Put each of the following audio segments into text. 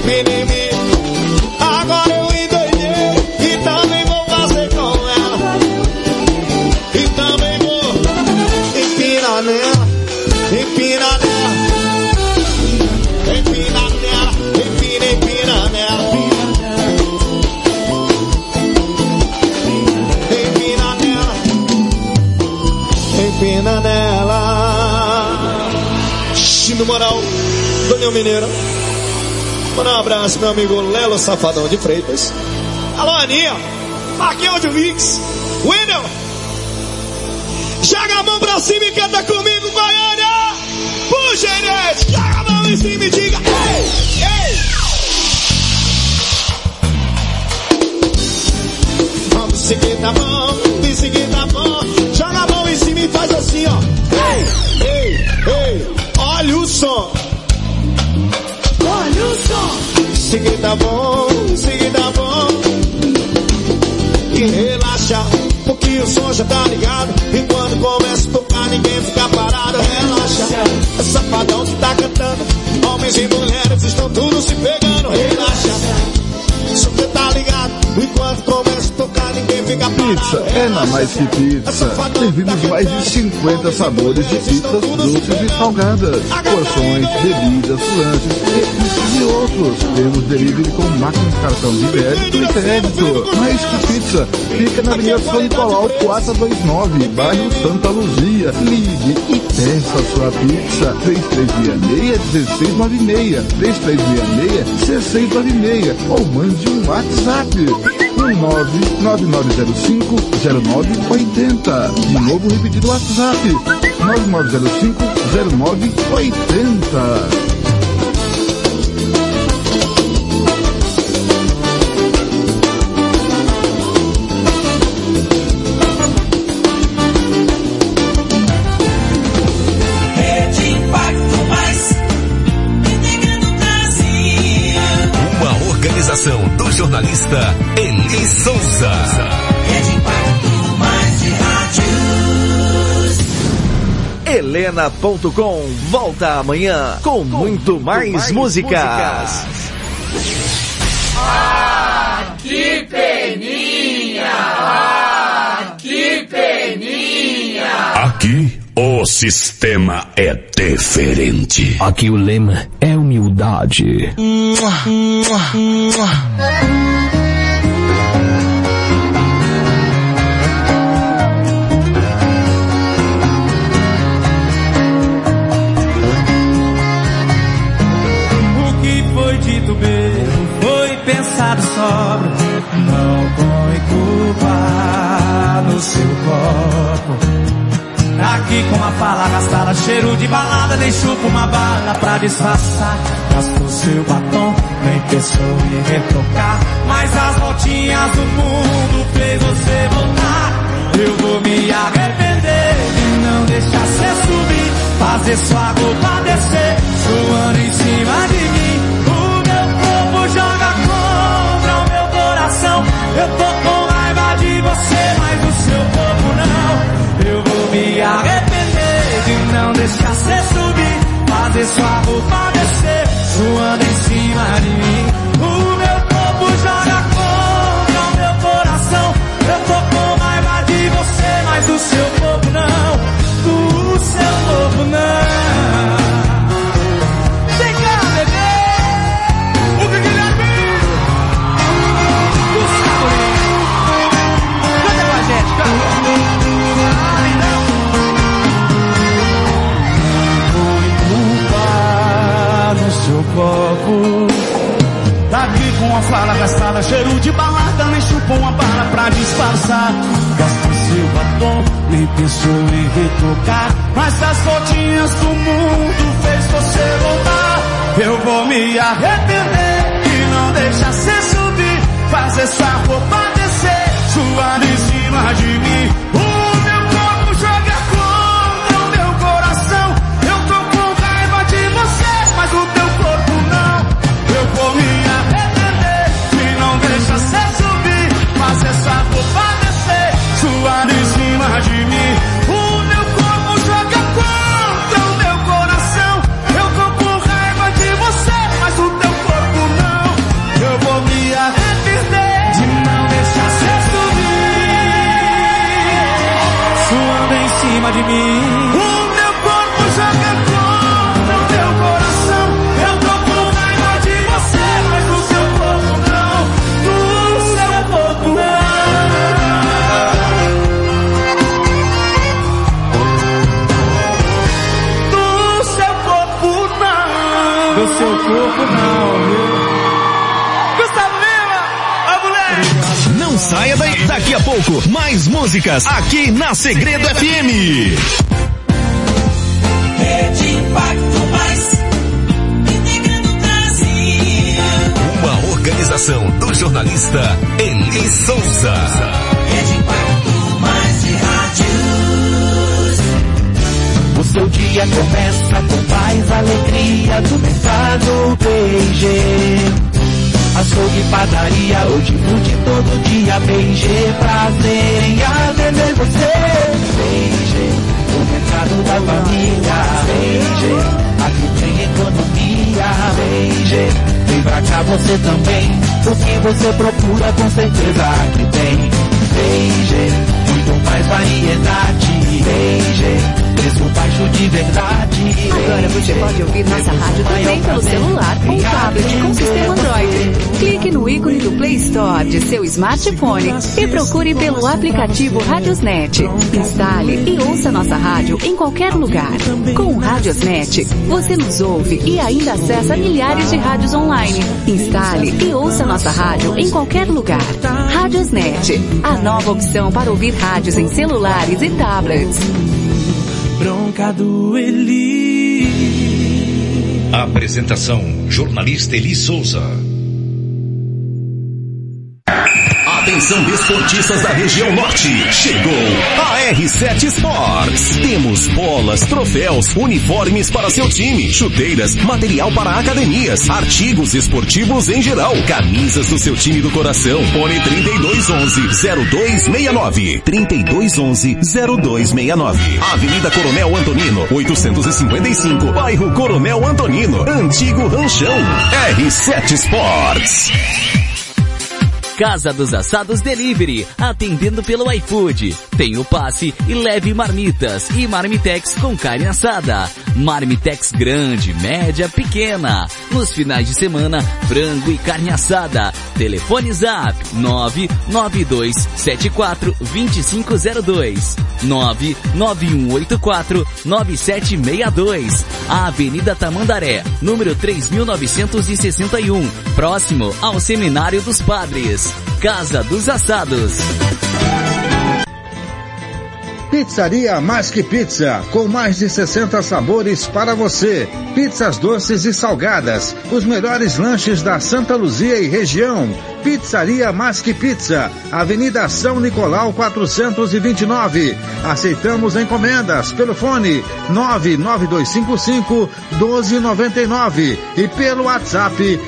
empina em mim. Agora eu endoidei e também vou fazer com ela. E também vou empinar nela, empina nela, empina nela, empina nela. Empina nela, empina nela. No moral, Daniel Mineiro. Manda um abraço, meu amigo Lelo Safadão de Freitas. Alô, Aninha. Aqui é o Mix. Wendel. Joga a mão pra cima e canta comigo, Goiânia. Puxa, gente. Joga a mão em cima e diga: ei, ei. Vamos seguir, tá bom. Me seguir, tá bom. Joga a mão em cima e faz assim, ó. Ei, ei, ei. Olha o som. Olha o som. Seguir tá bom, seguir tá bom. E relaxa, porque o som já tá ligado. E quando começa a tocar, ninguém fica parado. Relaxa, é safadão que tá cantando. Homens e mulheres estão tudo se pegando. Relaxa, só que tá ligado. E quando começa a tocar, ninguém fica parado. Pizza é na Mais Que Pizza. Servimos mais de 50 sabores de pizzas doces e salgadas, porções, bebidas, lanches e outros. Temos delivery com máquina de cartão de débito e crédito. Mais Que Pizza fica na Avenida São Nicolau 429, bairro Santa Luzia. Ligue e peça sua pizza. 3366-1696, 3366-1696, ou mande um WhatsApp. 99905-0980. De novo repetido o WhatsApp. 9905-0980. Do jornalista Eli Souza. Rede Impacto Mais de rádios. Helena.com volta amanhã com muito mais músicas. Ah, que peninha! Ah, que peninha! Aqui o sistema é diferente. Aqui o lema é humildade. O que foi dito mesmo foi pensado sobra. Não põe culpa no seu copo. Aqui com a fala gastada, cheiro de balada, nem chupa uma bala pra disfarçar. Gastou seu batom, nem pensou em retocar. Mas as voltinhas do mundo fez você voltar. Eu vou me arrepender de não deixar você subir, fazer sua roupa descer, suando em cima de mim. O meu corpo joga contra o meu coração. Eu tô com raiva de você, mas o seu corpo não. Eu vou me arrepender de não deixar você subir, fazer sua roupa descer, suando em cima de mim. O meu corpo joga contra o meu coração. Eu tô com raiva de você, mas o seu corpo não. O seu corpo não. Vem cá, bebê. O que ele é? Gustavo Lima. Canta com a gente, canta. Seu copo tá aqui com a fala gastada, cheiro de balada, nem chupou uma bala pra disfarçar. Gastou seu batom, nem pensou em retocar. Mas as voltinhas do mundo fez você voltar. Eu vou me arrepender de não deixar você subir, fazer sua roupa descer, suando em cima de mim. O meu corpo joga contra o meu coração. Eu tô com raiva de você, mas o teu corpo não. Eu vou me arrepender de não deixar você subir, fazer sua roupa descer, suando em cima de mim. O meu corpo joga contra o meu coração. Eu tô com raiva de você, mas o teu corpo não. mim. O meu corpo joga contra o teu coração. Eu tô com raiva de você, mas do seu corpo não. Do seu corpo não. Do seu corpo não. Do seu corpo não, viu? Gustavo Lima, a mulher. Não saia daí. Daqui a pouco, mais músicas aqui na Segredo FM. Rede Impacto Mais, integrando o Brasil. Uma organização do jornalista Eli Souza. Rede Impacto Mais de rádios. O seu dia começa com paz, alegria do mercado P&G. Açougue, padaria, hortifruti todo dia. P&G, prazer em atender você. P&G, o mercado da família. P&G, aqui tem economia. P&G, vem pra cá você também. O que você procura com certeza aqui tem. P&G, muito mais variedade. P&G, preço baixo de verdade. Agora você pode ouvir nossa rádio também pelo celular ou tablet com sistema Android. Clique no ícone do Play Store de seu smartphone e procure pelo aplicativo Radiosnet. Instale e ouça nossa rádio em qualquer lugar. Com o Radiosnet, você nos ouve e ainda acessa milhares de rádios online. Instale e ouça nossa rádio em qualquer lugar. Radiosnet, a nova opção para ouvir rádios em celulares e tablets. Bronca do Eli. Apresentação, jornalista Eli Souza. Atenção desportistas da região norte, chegou a R7 Sports. Temos bolas, troféus, uniformes para seu time, chuteiras, material para academias, artigos esportivos em geral, camisas do seu time do coração. Fone 3211-0269, 3211-0269. Avenida Coronel Antonino, 855, bairro Coronel Antonino, Antigo Ranchão. R7 Sports. Casa dos Assados Delivery, atendendo pelo iFood. Tem o passe e leve marmitas e marmitex com carne assada. Marmitex grande, média, pequena. Nos finais de semana, frango e carne assada. Telefone Zap 992742502, 991849762. Avenida Tamandaré, número 3961, próximo ao Seminário dos Padres. Casa dos Assados. Pizzaria Mais Que Pizza, com mais de 60 sabores para você. Pizzas doces e salgadas, os melhores lanches da Santa Luzia e região. Pizzaria Mais Que Pizza, Avenida São Nicolau 429. Aceitamos encomendas pelo fone 99255-1299 e pelo WhatsApp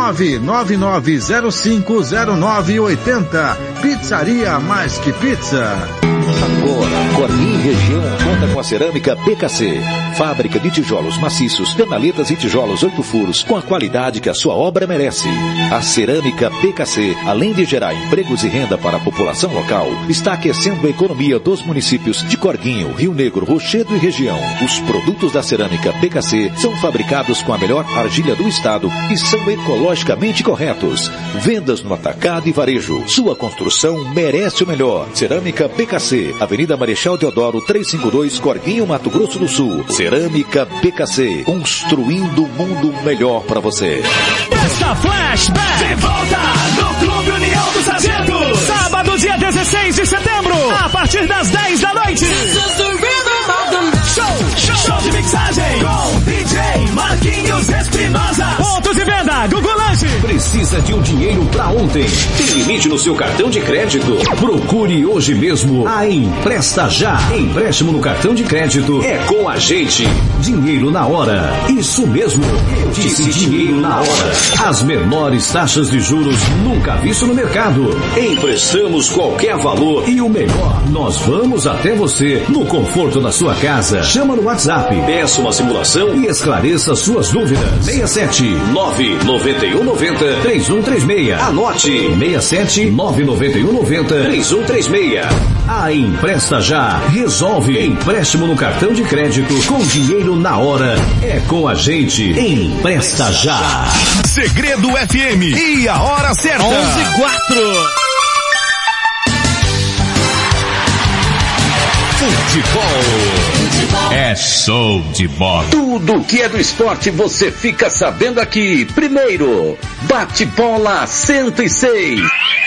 999050980. Pizzaria Mais Que Pizza. Agora, Corguinho Região conta com a cerâmica PKC, fábrica de tijolos maciços, canaletas e tijolos 8 furos, com a qualidade que a sua obra merece. A cerâmica PKC, além de gerar empregos e renda para a população local, está aquecendo a economia dos municípios de Corguinho, Rio Negro, Rochedo e região. Os produtos da cerâmica PKC são fabricados com a melhor argila do estado e são ecologicamente corretos. Vendas no atacado e varejo. Sua construção merece o melhor. Cerâmica PKC, Avenida Marechal Deodoro 352, Corguinho, Mato Grosso do Sul. Cerâmica PKC, construindo um mundo melhor para você. Festa Flashback de volta no Clube União dos Sargentos. Sábado, dia 16 de setembro, a partir das 10 da noite. Show de mixagem com DJ Marquinhos Espinosa. Pontos de venda, Google Lanche. Precisa de um dinheiro pra ontem? Tem limite no seu cartão de crédito? Procure hoje mesmo a Empresta Já. Empréstimo no cartão de crédito é com a gente. Dinheiro na hora. Isso mesmo. Eu disse dinheiro na hora. As menores taxas de juros nunca visto no mercado. Emprestamos qualquer valor e o melhor, nós vamos até você no conforto da sua casa. chama no WhatsApp, peça uma simulação e esclareça suas dúvidas. 67 99190 3136. Anote 67 99190 3136. A Empresta Já resolve. Empréstimo no cartão de crédito com dinheiro na hora. É com a gente. Empresta Já. Segredo FM e a hora certa. 11:04. Futebol é show de bola. Tudo que é do esporte você fica sabendo aqui. Primeiro, Bate-Bola 106.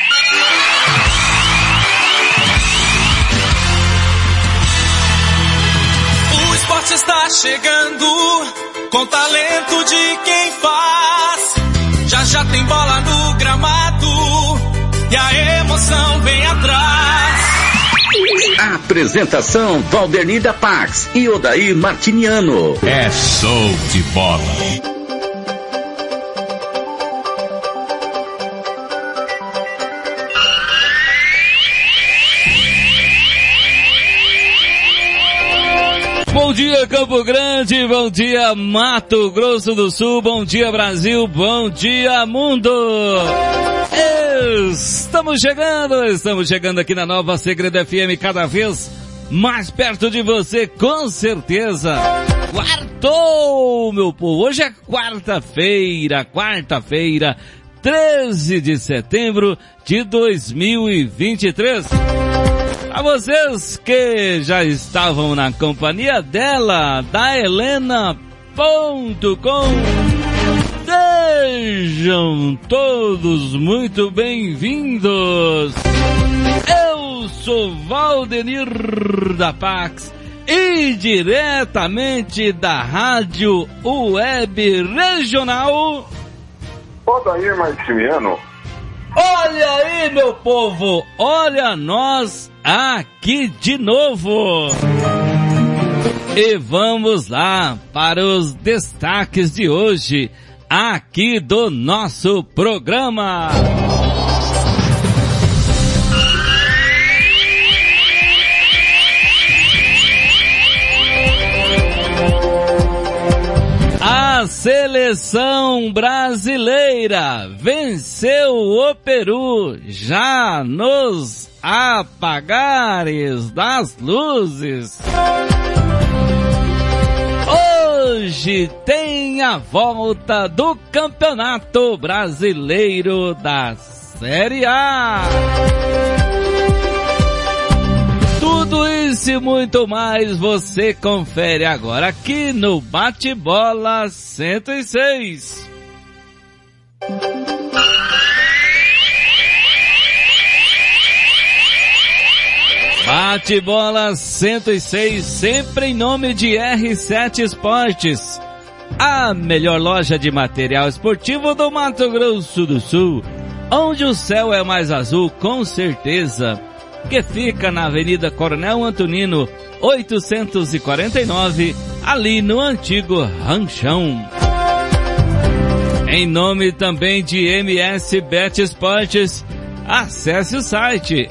O esporte está chegando com talento de quem faz. Já tem bola no gramado e a emoção vem atrás. Apresentação Valdernir da Pax e Odair Martiniano. É show de bola. Bom dia, Campo Grande, bom dia, Mato Grosso do Sul, bom dia, Brasil, bom dia, mundo! Estamos chegando aqui na nova Segredo FM, cada vez mais perto de você, com certeza. Quartou, meu povo, hoje é quarta-feira, 13 de setembro de 2023. A vocês que já estavam na companhia dela, da Helena.com, sejam todos muito bem-vindos. Eu sou Valdernir da Pax e diretamente da Rádio Web Regional Odair Martiniano. Olha aí, meu povo, olha nós aqui de novo. E vamos lá para os destaques de hoje, aqui do nosso programa. A seleção brasileira venceu o Peru já nos apagares das luzes. Hoje tem a volta do Campeonato Brasileiro da Série A. Tudo isso e muito mais você confere agora aqui no Bate-Bola 106. Bate-Bola 106, sempre em nome de R7 Esportes, a melhor loja de material esportivo do Mato Grosso do Sul, onde o céu é mais azul, com certeza, que fica na Avenida Coronel Antonino, 849, ali no antigo Ranchão. Em nome também de MS Bet Esportes, acesse o site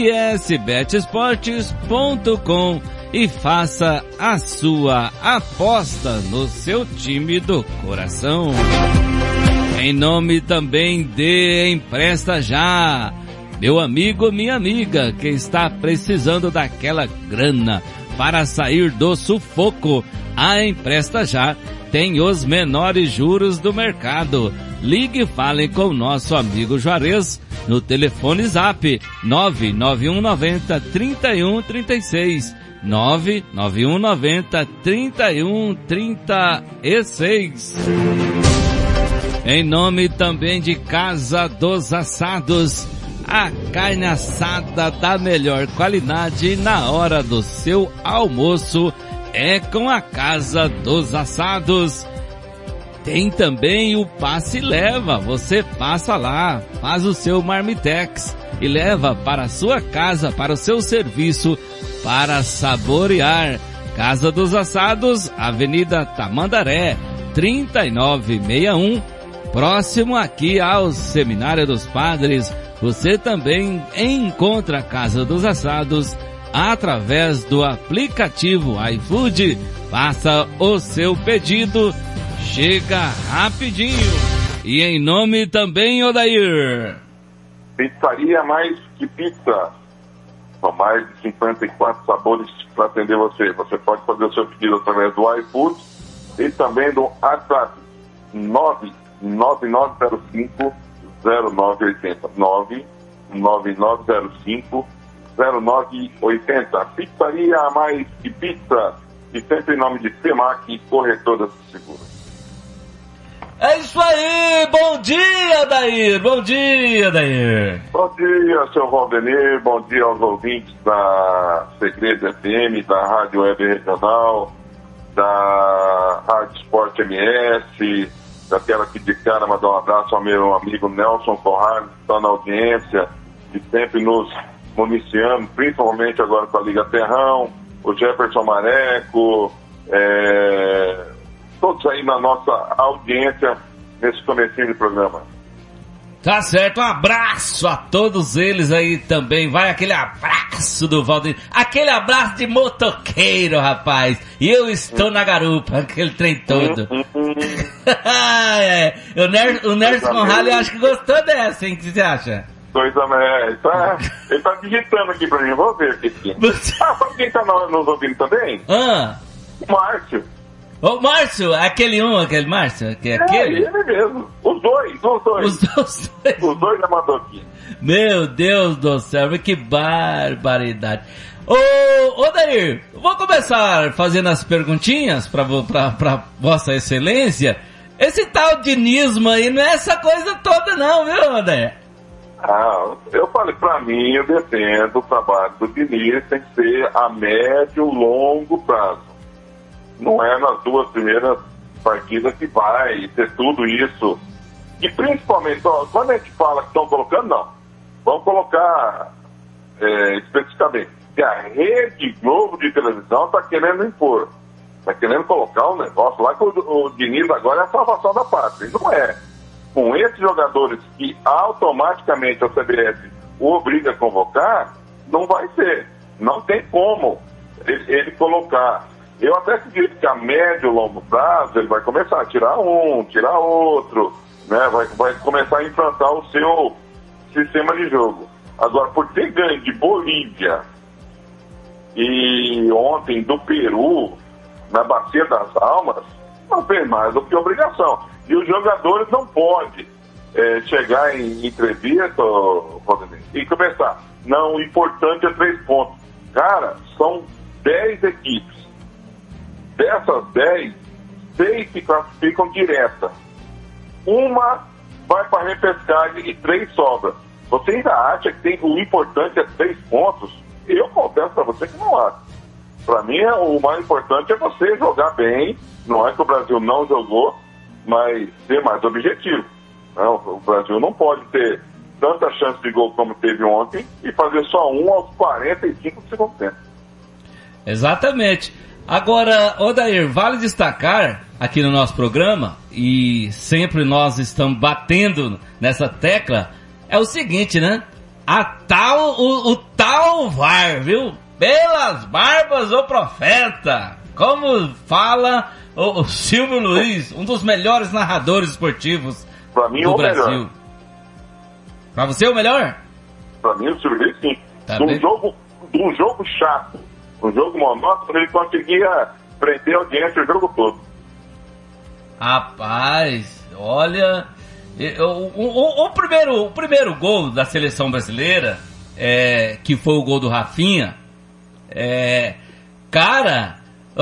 msbetesportes.com e faça a sua aposta no seu time do coração. Em nome também de Empresta Já, meu amigo, minha amiga, que está precisando daquela grana para sair do sufoco, a Empresta Já tem os menores juros do mercado. Ligue e fale com o nosso amigo Juarez no telefone Zap 99190-3136, 99190-3136. Em nome também de Casa dos Assados, a carne assada da melhor qualidade na hora do seu almoço é com a Casa dos Assados. Tem também o Passe e Leva, você passa lá, faz o seu Marmitex e leva para a sua casa, para o seu serviço, para saborear. Casa dos Assados, Avenida Tamandaré, 3961, próximo aqui ao Seminário dos Padres. Você também encontra a Casa dos Assados através do aplicativo iFood. Faça o seu pedido, chega rapidinho. E em nome também, Odair. Pizzaria Mais Que Pizza. São mais de 54 sabores para atender você. Você pode fazer o seu pedido através do iFood e também do WhatsApp 99905-0980. 99905-0980. Pizzaria Mais Que Pizza. E sempre em nome de FEMAC, Corretora de Seguros. É isso aí, bom dia, Odair, bom dia, Odair. Bom dia, seu Valdenir, bom dia aos ouvintes da Segredo FM, da Rádio Web Regional, da Rádio Esporte MS, daquela que de cara mandar um abraço ao meu amigo Nelson Corrales, que está na audiência, e sempre nos municiando, principalmente agora com a Liga Terrão, o Jefferson Mareco, todos aí na nossa audiência nesse comecinho de programa. Tá certo, um abraço a todos eles aí também. Vai aquele abraço do Valdir, aquele abraço de motoqueiro, rapaz. E eu estou na garupa, aquele trem todo. O Nerson Conrado eu acho que gostou dessa, hein? O que você acha? Ele tá digitando aqui pra mim, vou ver aqui. Sabe quem tá nos ouvindo também? O Márcio. Ô, Márcio, aquele Márcio, que é aquele? Ele mesmo. Os dois. Os dois já mandou aqui. Meu Deus do céu, que barbaridade. Ô, Dair, vou começar fazendo as perguntinhas pra Vossa Excelência. Esse tal dinismo aí não é essa coisa toda não, viu, Dair? Eu falei, pra mim, eu defendo o trabalho do Diniz, tem que ser a médio, longo prazo. Não é nas duas primeiras partidas que vai ter tudo isso. E principalmente, quando a gente fala que estão colocando, não. Vamos colocar especificamente. Que a Rede Globo de televisão está querendo impor. Está querendo colocar um negócio lá que o Diniz agora é a salvação da pátria. Não é. Com esses jogadores que automaticamente a CBF o obriga a convocar, não vai ser. Não tem como ele colocar. Eu até acredito que a médio e longo prazo ele vai começar a tirar um, tirar outro, né? Vai começar a implantar o seu sistema de jogo. Agora, por ter ganho de Bolívia e ontem do Peru, na Bacia das Almas, não tem mais do que obrigação. E os jogadores não podem chegar em entrevista e começar. Não, o importante é 3 pontos. Cara, são 10 equipes. Dessas 10, 6 se classificam direta. Uma vai para a repescagem e 3 sobram. Você ainda acha que o importante é 3 pontos? Eu confesso para você que não acho. Para mim, o mais importante é você jogar bem. Não é que o Brasil não jogou, mas ser mais objetivo. Não, o Brasil não pode ter tanta chance de gol como teve ontem e fazer só um aos 45 do segundo tempo. Exatamente. Agora, Odair, vale destacar aqui no nosso programa, e sempre nós estamos batendo nessa tecla, é o seguinte, né? O tal VAR, viu? Pelas barbas, ô profeta! Como fala o Silvio Luiz, um dos melhores narradores esportivos do Brasil. Melhor. Pra você o melhor? Pra mim o Silvio Luiz sim. De um jogo chato, um jogo monótono, ele conseguia prender a audiência o jogo todo. Rapaz, olha, o primeiro gol da seleção brasileira, que foi o gol do Rafinha, cara,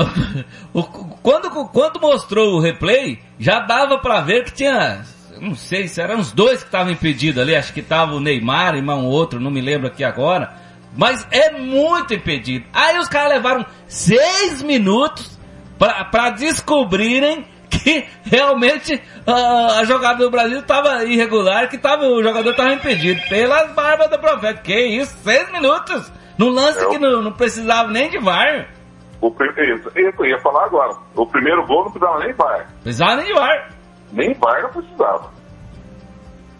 quando mostrou o replay, já dava pra ver que tinha, não sei se eram uns 2 que estavam impedidos ali, acho que tava o Neymar e mais um outro, não me lembro aqui agora, mas é muito impedido. Aí os caras levaram 6 minutos pra descobrirem que realmente a jogada do Brasil estava irregular, que o jogador estava impedido. Pelas barbas do profeta. Que isso? 6 minutos? Num lance que não precisava nem de VAR. Eu ia falar agora. O primeiro gol não precisava nem VAR. Precisava nem de VAR. Nem VAR não precisava.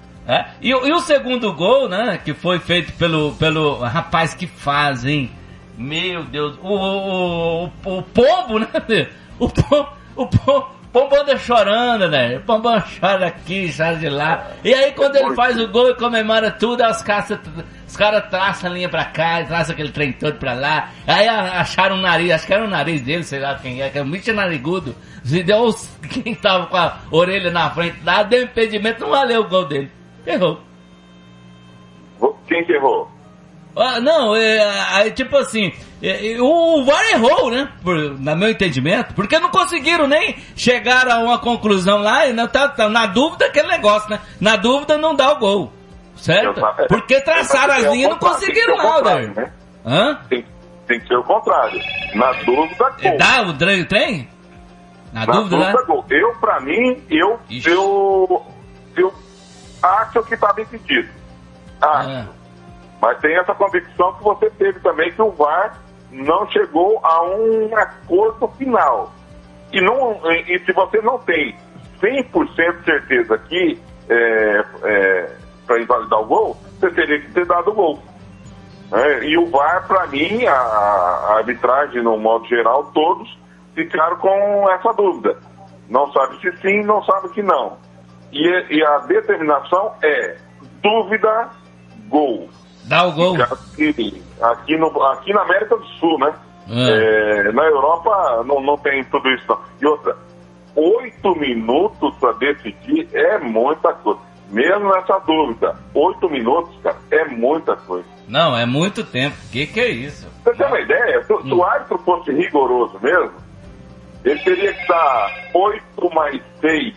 E o segundo gol, né, que foi feito pelo rapaz que faz, hein? Meu Deus, o pombo, né? O pombo anda chorando, né? O pombo chora aqui, chora de lá. E aí quando ele faz o gol e comemora tudo, os caras traçam a linha pra cá, traçam aquele trem todo pra lá. Aí acharam o nariz, acho que era o nariz dele, sei lá quem é, que é um bicho narigudo. Quem tava com a orelha na frente lá, deu impedimento, não valeu o gol dele. Errou. Quem que errou? Não, tipo assim, o VAR errou, né? No meu entendimento, porque não conseguiram nem chegar a uma conclusão lá e não tá na dúvida aquele negócio, né? Na dúvida não dá o gol, certo? Porque traçaram as linhas e não conseguiram lá, né? Hã? Tem que ser o contrário. Na dúvida, gol. Dá o trem? Na dúvida, né? Gol. Pra mim, eu acho que estava impedido. Mas tem essa convicção que você teve também, que o VAR não chegou a um acordo final. E se você não tem 100% de certeza que para invalidar o gol, você teria que ter dado o gol. E o VAR, para mim, a arbitragem, no modo geral, todos ficaram com essa dúvida. Não sabe se sim, não sabe que não. E a determinação é dúvida, gol. Dá o gol. Aqui na América do Sul, né? Na Europa não tem tudo isso, não. E outra, 8 minutos para decidir é muita coisa. Mesmo nessa dúvida, 8 minutos, cara, é muita coisa. Não, é muito tempo. Que é isso? Você tem uma ideia? Se o árbitro fosse rigoroso mesmo, ele teria que dar 8 mais 6,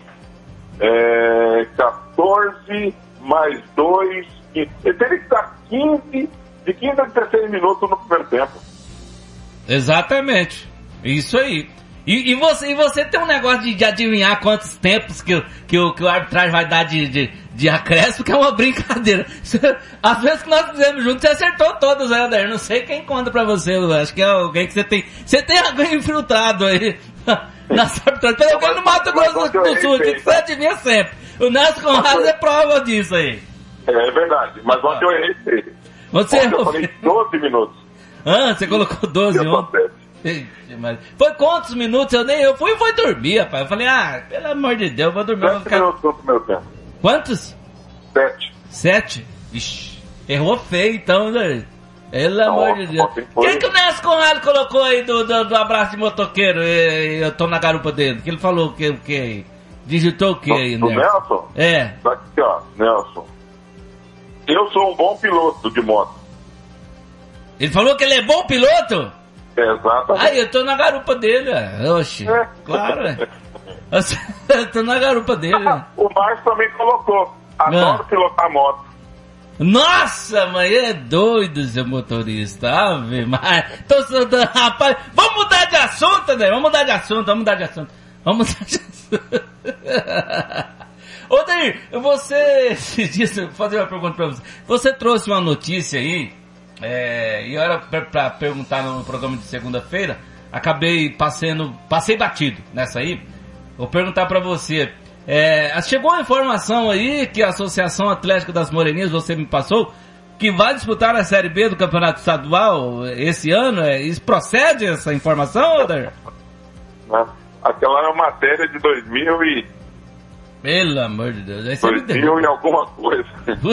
14 mais 2, 15. Ele teria que dar 15 a 16 minutos no primeiro tempo. Exatamente. Isso aí. E você tem um negócio de adivinhar quantos tempos que o arbitragem vai dar de acréscimo, que é uma brincadeira. As vezes que nós fizemos juntos, você acertou todos, né, Adair? Não sei quem conta pra você, eu acho que é alguém que você tem. Você tem alguém infiltrado aí na sua arbitragem. Tem alguém no Mato Grosso do Sul aqui que você adivinha sempre. O Nelson Conrado é prova disso aí. É verdade, mas ontem eu errei 3. Você errou? Eu falei 12 minutos. Você colocou 12 ontem? Foi quantos minutos? Eu fui dormir, rapaz. Eu falei, pelo amor de Deus, vou dormir. 7 minutos no primeiro tempo. Quantos? 7. Ixi, errou feio então, né? Pelo amor de Deus. Quem que o Nelson Conrado colocou aí do abraço de motoqueiro? Eu tô na garupa dele. Que ele falou o que? Digitou o que aí, Nelson? Nelson? Tá aqui, ó, Nelson. Eu sou um bom piloto de moto. Ele falou que ele é bom piloto? Exatamente. Eu tô na garupa dele, Oxi, claro, eu tô na garupa dele. O Márcio também colocou. Adoro pilotar moto. Nossa, mãe, é doido seu motorista. Ave Maria. Rapaz, vamos mudar de assunto, né? Vamos mudar de assunto. Ô, Dair, esses dias, vou fazer uma pergunta pra você. Você trouxe uma notícia aí, e eu era pra perguntar no programa de segunda-feira, passei batido nessa aí. Vou perguntar pra você, chegou a informação aí que a Associação Atlética das Moreninhas, você me passou, que vai disputar a Série B do Campeonato Estadual esse ano? Isso procede, essa informação, Odair? Aquela era uma matéria de 2000 e... Pelo amor de Deus. 2000 e alguma coisa.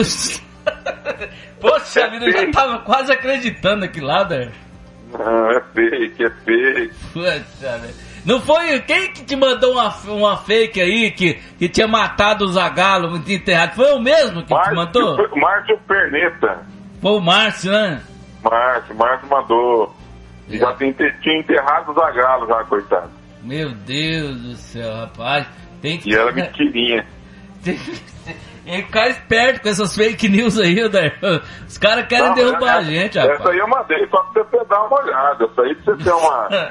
Poxa vida, eu já tava quase acreditando aqui lá, Odair. Não, é fake. Poxa, não foi quem que te mandou uma fake aí que tinha matado o Zagallo enterrado? Foi o mesmo que te mandou? Márcio Perneta. Foi o Márcio, né? Márcio mandou. Já tinha enterrado o Zagallo já, coitado. Meu Deus do céu, rapaz. E era mentirinha. Tem que ficar esperto com essas fake news aí, Odair. Os caras querem derrubar a gente, rapaz. Essa aí eu mandei só pra você dar uma olhada. Essa aí pra você ter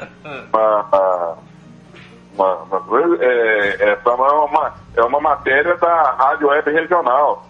uma coisa. É uma matéria da Rádio Web Regional.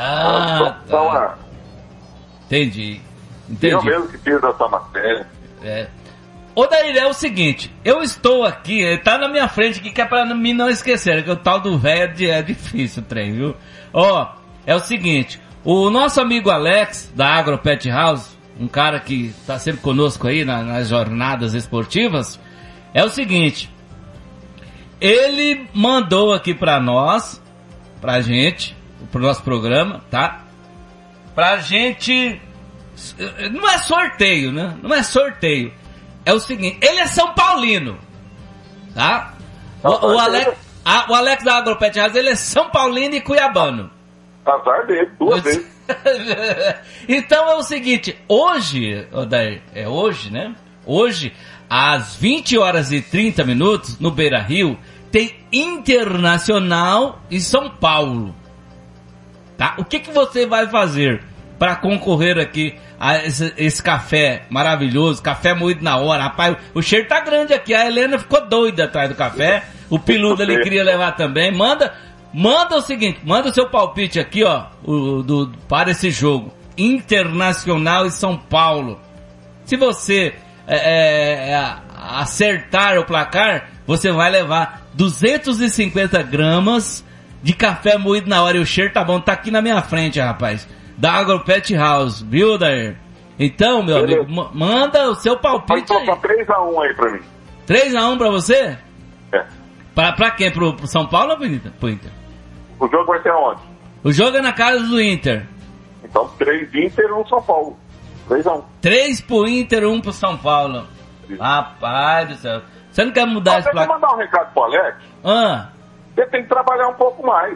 Entendi. Eu mesmo que fiz essa matéria. Odair, é o seguinte, eu estou aqui, tá na minha frente aqui, que é pra mim não esquecer, que o tal do velho é difícil o trem, viu? É o seguinte, o nosso amigo Alex, da Agro Pet House, um cara que está sempre conosco aí nas jornadas esportivas, é o seguinte, ele mandou aqui pra gente, pro nosso programa, tá? Pra gente, não é sorteio, né? Não é sorteio. É o seguinte, ele é São Paulino, tá? O Alex da AgroPet House, ele é São Paulino e cuiabano. Azar dele, 2 vezes. Então é o seguinte, hoje, Odair, é hoje, né? Hoje, às 20h30, no Beira Rio, tem Internacional e São Paulo. Tá? O que você vai fazer para concorrer aqui a esse café maravilhoso, café moído na hora? Rapaz, o cheiro tá grande aqui, a Helena ficou doida atrás do café, o Piludo ali queria levar também. Manda o seguinte, manda o seu palpite aqui, ó, para esse jogo, Internacional e São Paulo. Se você acertar o placar, você vai levar 250 gramas de café moído na hora. E o cheiro tá bom, tá aqui na minha frente, rapaz. Da AgroPet House, viu, Dair? Então, meu amigo, manda o seu palpite aí. 3x1 aí pra mim. 3x1 pra você? É. Pra quem? Pro São Paulo ou pro Inter? O jogo vai ser aonde? O jogo é na casa do Inter. Então 3 Inter e 1 São Paulo. 3x1. 3 pro Inter, 1 pro São Paulo. Isso. Rapaz do céu. Você não quer mudar esse placar? Você quer mandar um recado pro Alex? Você tem que trabalhar um pouco mais.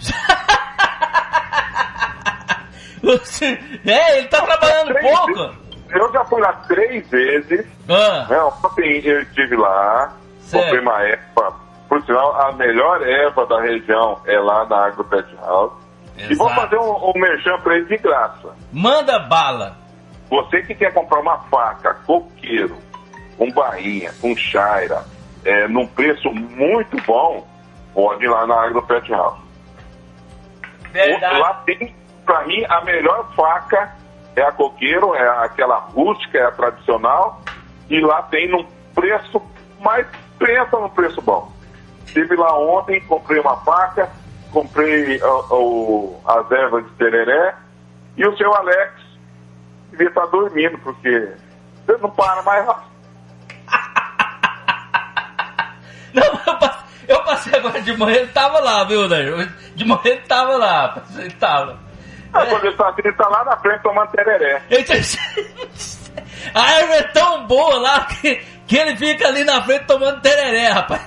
Ele tá trabalhando pouco? Eu já fui lá 3 vezes. Ontem eu estive lá, comprei uma erva. Por sinal, a melhor erva da região é lá na AgroPet House. Exato. E vou fazer um merchan pra ele de graça. Manda bala. Você que quer comprar uma faca, coqueiro, com bainha, com chaira, num preço muito bom, pode ir lá na AgroPet House. Verdade. Lá tem, pra mim, a melhor faca é a coqueiro, é aquela rústica, é a tradicional, e lá tem num preço, mas pensa num preço bom. Estive lá ontem, comprei uma faca, comprei as ervas de tereré, e o seu Alex devia estar dormindo, porque você não para mais lá. Não, eu passei agora de manhã, ele tava lá, viu, Dair? De manhã ele tava lá, ele tava. Quando ele tá lá na frente tomando tereré. A erva é tão boa lá que ele fica ali na frente tomando tereré, rapaz.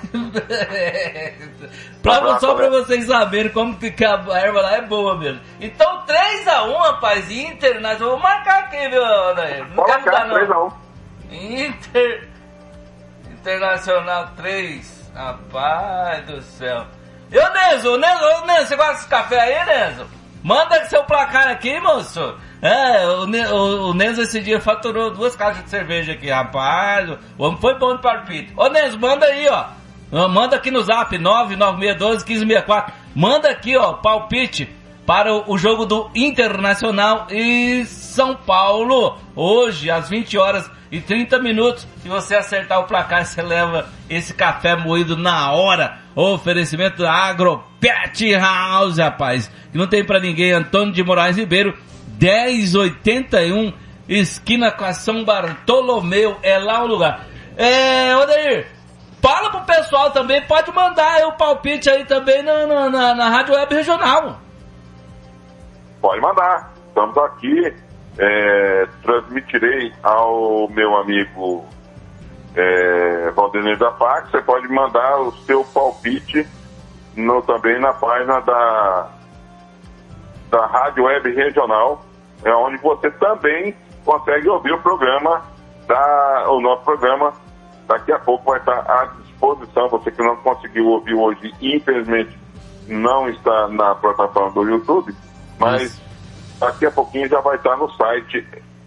Só pra vocês saberem como que a erva lá é boa mesmo. Então 3x1, rapaz, Internacional. Vou marcar aqui, viu, Dair? Não quero mudar, não. 3x1. Internacional 3. Rapaz do céu. E o Nenzo, você gosta desse café aí, Nenzo? Manda seu placar aqui, moço. O Nenzo esse dia faturou 2 caixas de cerveja aqui, rapaz. O homem foi bom no palpite. Ô, Nenzo, manda aí, ó. Manda aqui no zap, 99612-1564. Manda aqui, ó, palpite para o jogo do Internacional e São Paulo. Hoje, às 20h30. Se você acertar o placar, você leva esse café moído na hora. Oferecimento da AgroPet House, rapaz. Que não tem pra ninguém. Antônio de Moraes Ribeiro, 1081, esquina com a São Bartolomeu. É lá o lugar. Odair, fala pro pessoal também. Pode mandar o palpite aí também na Rádio Web Regional. Pode mandar. Estamos aqui. Transmitirei ao meu amigo Valdemir da Pax. Você pode mandar o seu palpite também na página da Rádio Web Regional, onde você também consegue ouvir o programa, o nosso programa. Daqui a pouco vai estar à disposição. Você que não conseguiu ouvir hoje, infelizmente não está na plataforma do YouTube, mas daqui a pouquinho já vai estar no site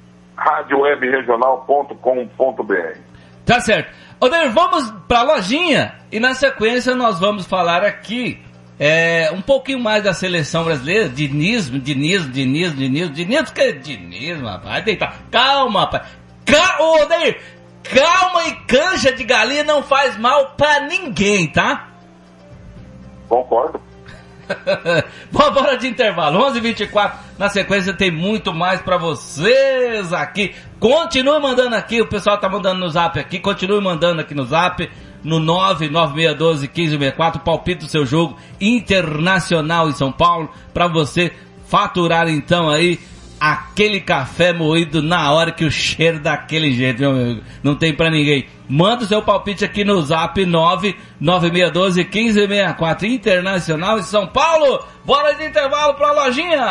radiowebregional.com.br. Tá certo. Odair, vamos pra lojinha e na sequência nós vamos falar aqui um pouquinho mais da seleção brasileira. Diniz, que é Diniz, rapaz. Vai deitar. Calma, rapaz. Odair, calma, e canja de galinha não faz mal pra ninguém, tá? Concordo. Bora de intervalo, 11h24. Na sequência tem muito mais pra vocês aqui. Continue mandando aqui, o pessoal tá mandando no zap aqui. Continue mandando aqui no zap, no 99612-1564. Palpite do seu jogo Internacional em São Paulo, pra você faturar então aí aquele café moído na hora, que o cheiro daquele jeito, meu amigo, não tem pra ninguém. Manda o seu palpite aqui no zap 99612-1564. Internacional em São Paulo. Bora de intervalo pra lojinha.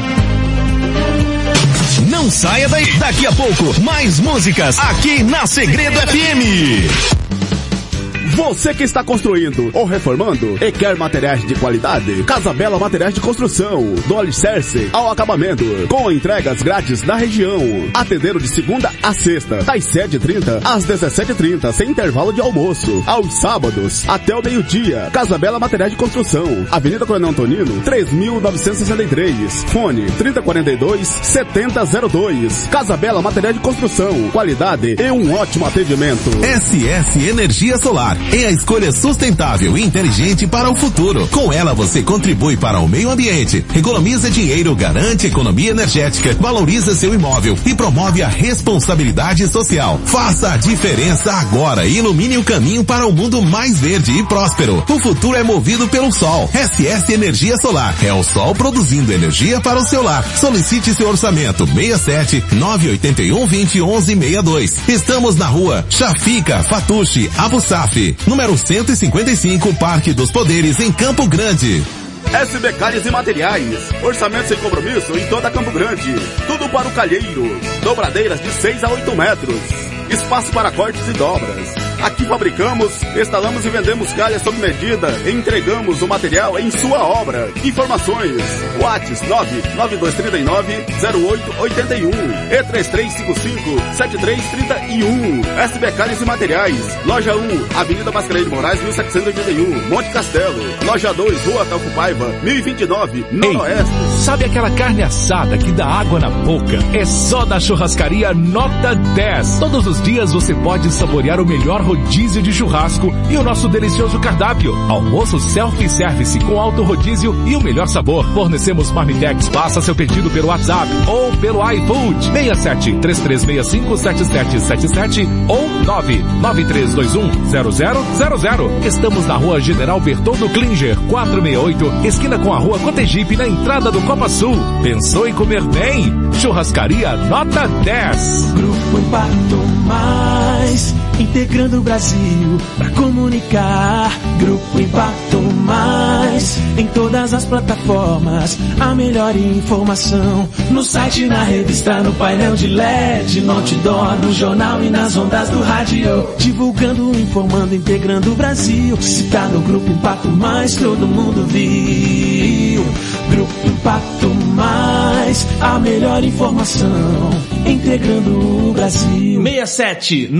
Não saia daí. Daqui a pouco, mais músicas aqui na Segredo FM. Você que está construindo ou reformando e quer materiais de qualidade, Casa Bela Materiais de Construção, do alicerce ao acabamento, com entregas grátis na região. Atendendo de segunda a sexta, das 7h30 às 17h30, sem intervalo de almoço. Aos sábados, até o meio-dia. Casa Bela Materiais de Construção, Avenida Coronel Antonino, 3963. Fone 3042-7002. Casa Bela Materiais de Construção, qualidade e um ótimo atendimento. SS Energia Solar é a escolha sustentável e inteligente para o futuro. Com ela você contribui para o meio ambiente, economiza dinheiro, garante economia energética, valoriza seu imóvel e promove a responsabilidade social. Faça a diferença agora e ilumine o caminho para um mundo mais verde e próspero. O futuro é movido pelo sol. SS Energia Solar é o sol produzindo energia para o seu lar. Solicite seu orçamento 67 981 20 11 62. Estamos na rua Chafica, Fatuche, Abu Saf, número 155, Parque dos Poderes, em Campo Grande. SB Calhes e Materiais, orçamento sem compromisso em toda Campo Grande. Tudo para o calheiro, dobradeiras de 6 a 8 metros, espaço para cortes e dobras. Aqui fabricamos, instalamos e vendemos calhas sob medida e entregamos o material em sua obra. Informações: WhatsApp 99239-0881 e 3355-7331. SB Calhes e Materiais, Loja 1, Avenida Mascarenhas de Moraes, 1781, Monte Castelo. Loja 2, Rua Atalco Paiva, 1029, Noroeste. Sabe aquela carne assada que dá água na boca? É só da Churrascaria Nota 10. Todos os dias você pode saborear o melhor rodízio de churrasco e o nosso delicioso cardápio. Almoço self-service com alto rodízio e o melhor sabor. Fornecemos Marmitex. Faça seu pedido pelo WhatsApp ou pelo iFood. 67 3365 7777 ou 993210000. Estamos na Rua General Bertoldo Klinger, 468, esquina com a Rua Cotegipe, na entrada do Copa Sul. Pensou em comer bem? Churrascaria Nota 10. Grupo Impacto Mais, integrando o Brasil pra comunicar. Grupo Impacto Mais, em todas as plataformas, a melhor informação. No site, na revista, no painel de LED, no outdoor, no jornal e nas ondas do rádio. Divulgando, informando, integrando o Brasil. Se tá no Grupo Impacto Mais, todo mundo viu. Grupo Impacto Mais, a melhor informação, integrando o Brasil. 67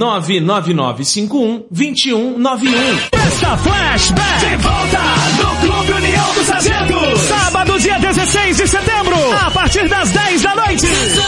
99951-2191. Festa Flashback de volta no Clube União dos Sargentos. Sábado, dia 16 de setembro, a partir das 10 da noite.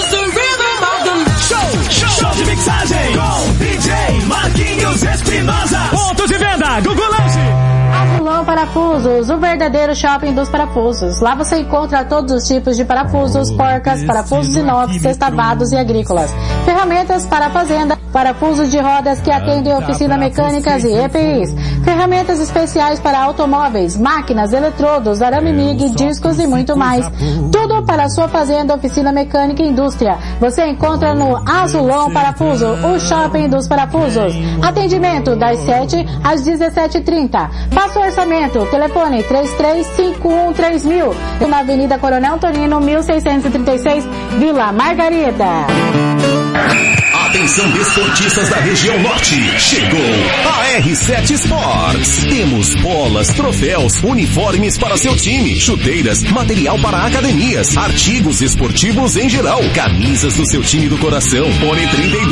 Show de mixagem com DJ Marquinhos Espinosa. Ponto de venda, Google Lounge. Azulão Parafusos, o verdadeiro shopping dos parafusos. Lá você encontra todos os tipos de parafusos, porcas, parafusos inox, sextavados e agrícolas. Ferramentas para a fazenda, parafusos de rodas que atendem oficina mecânicas e EPIs. Ferramentas especiais para automóveis, máquinas, eletrodos, arame MIG, discos e muito mais. Tudo para a sua fazenda, oficina mecânica e indústria. Você encontra no Azulão Parafuso, o shopping dos parafusos. Atendimento das 7 às 17h30. Faça o orçamento. Telefone 33513000. Na Avenida Coronel Antonino, 1636, Vila Margarida. Atenção desportistas da região norte, chegou a R7 Sports. Temos bolas, troféus, uniformes para seu time, chuteiras, material para academias, artigos esportivos em geral, camisas do seu time do coração. Fone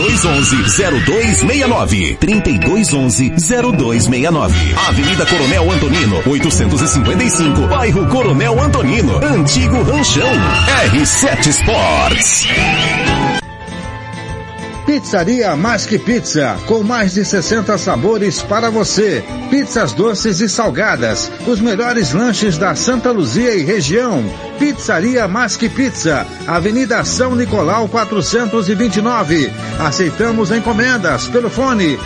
3211-0269, 3211-0269. Avenida Coronel Antonino, 855, bairro Coronel Antonino, Antigo Ranchão. R7 Sports. Pizzaria Mais Que Pizza, com mais de 60 sabores para você. Pizzas doces e salgadas, os melhores lanches da Santa Luzia e região. Pizzaria Mais Que Pizza, Avenida São Nicolau 429. Aceitamos encomendas pelo fone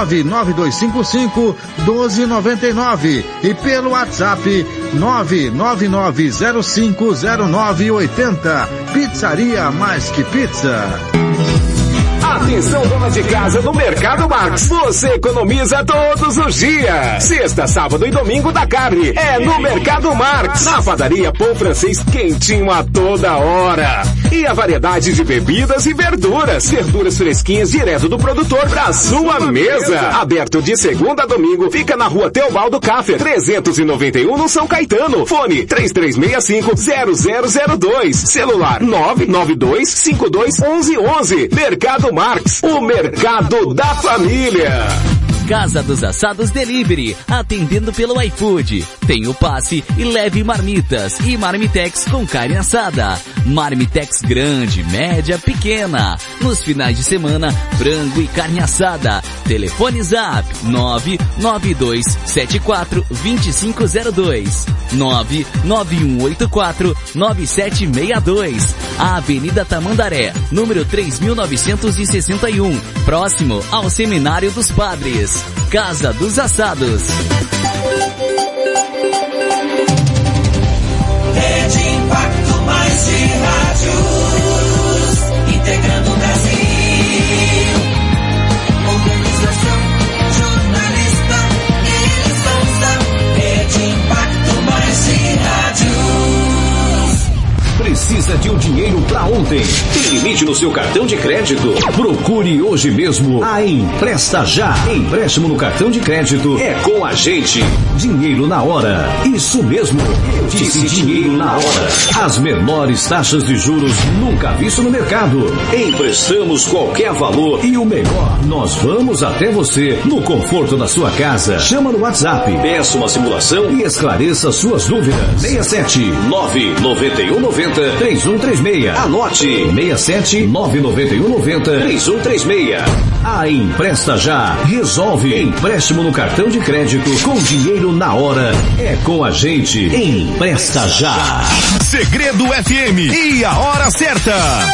99255-1299 e pelo WhatsApp 999050980. Pizzaria Mais Que Pizza. Atenção, dona de casa do Mercado Marx. Você economiza todos os dias. Sexta, sábado e domingo da carne. É no Mercado Marx. Na padaria Pão Francês, quentinho a toda hora. E a variedade de bebidas e verduras. Verduras fresquinhas direto do produtor pra sua mesa. Aberto de segunda a domingo. Fica na rua Teobaldo Caffer, 391 no São Caetano. Fone 3365-0002. Celular 992521111. Mercado Marx, o mercado da família. Casa dos Assados Delivery, atendendo pelo iFood. Tem o passe e leve marmitas e marmitex com carne assada. Marmitex grande, média, pequena. Nos finais de semana, frango e carne assada. Telefone Zap 992742502. 991849762. Avenida Tamandaré, número 3961, próximo ao Seminário dos Padres. Casa dos Assados. Rede Impacto Mais de rádios, integrando o Brasil. Organização jornalista Souza. Rede Impacto Mais de rádios. Precisa de um dinheiro pra ontem? Tem limite no seu cartão de crédito? Procure hoje mesmo a Empresta Já. Empréstimo no cartão de crédito é com a gente. Dinheiro na hora. Isso mesmo. Eu disse dinheiro na hora. As menores taxas de juros nunca visto no mercado. Emprestamos qualquer valor e o melhor, nós vamos até você no conforto da sua casa. Chama no WhatsApp, peça uma simulação e esclareça suas dúvidas. 67-99190-3136. Anote 67-99190-3136. A Empresta Já resolve. Empréstimo no cartão de crédito com dinheiro na hora. É com a gente. Empresta Já. Segredo FM e a hora certa.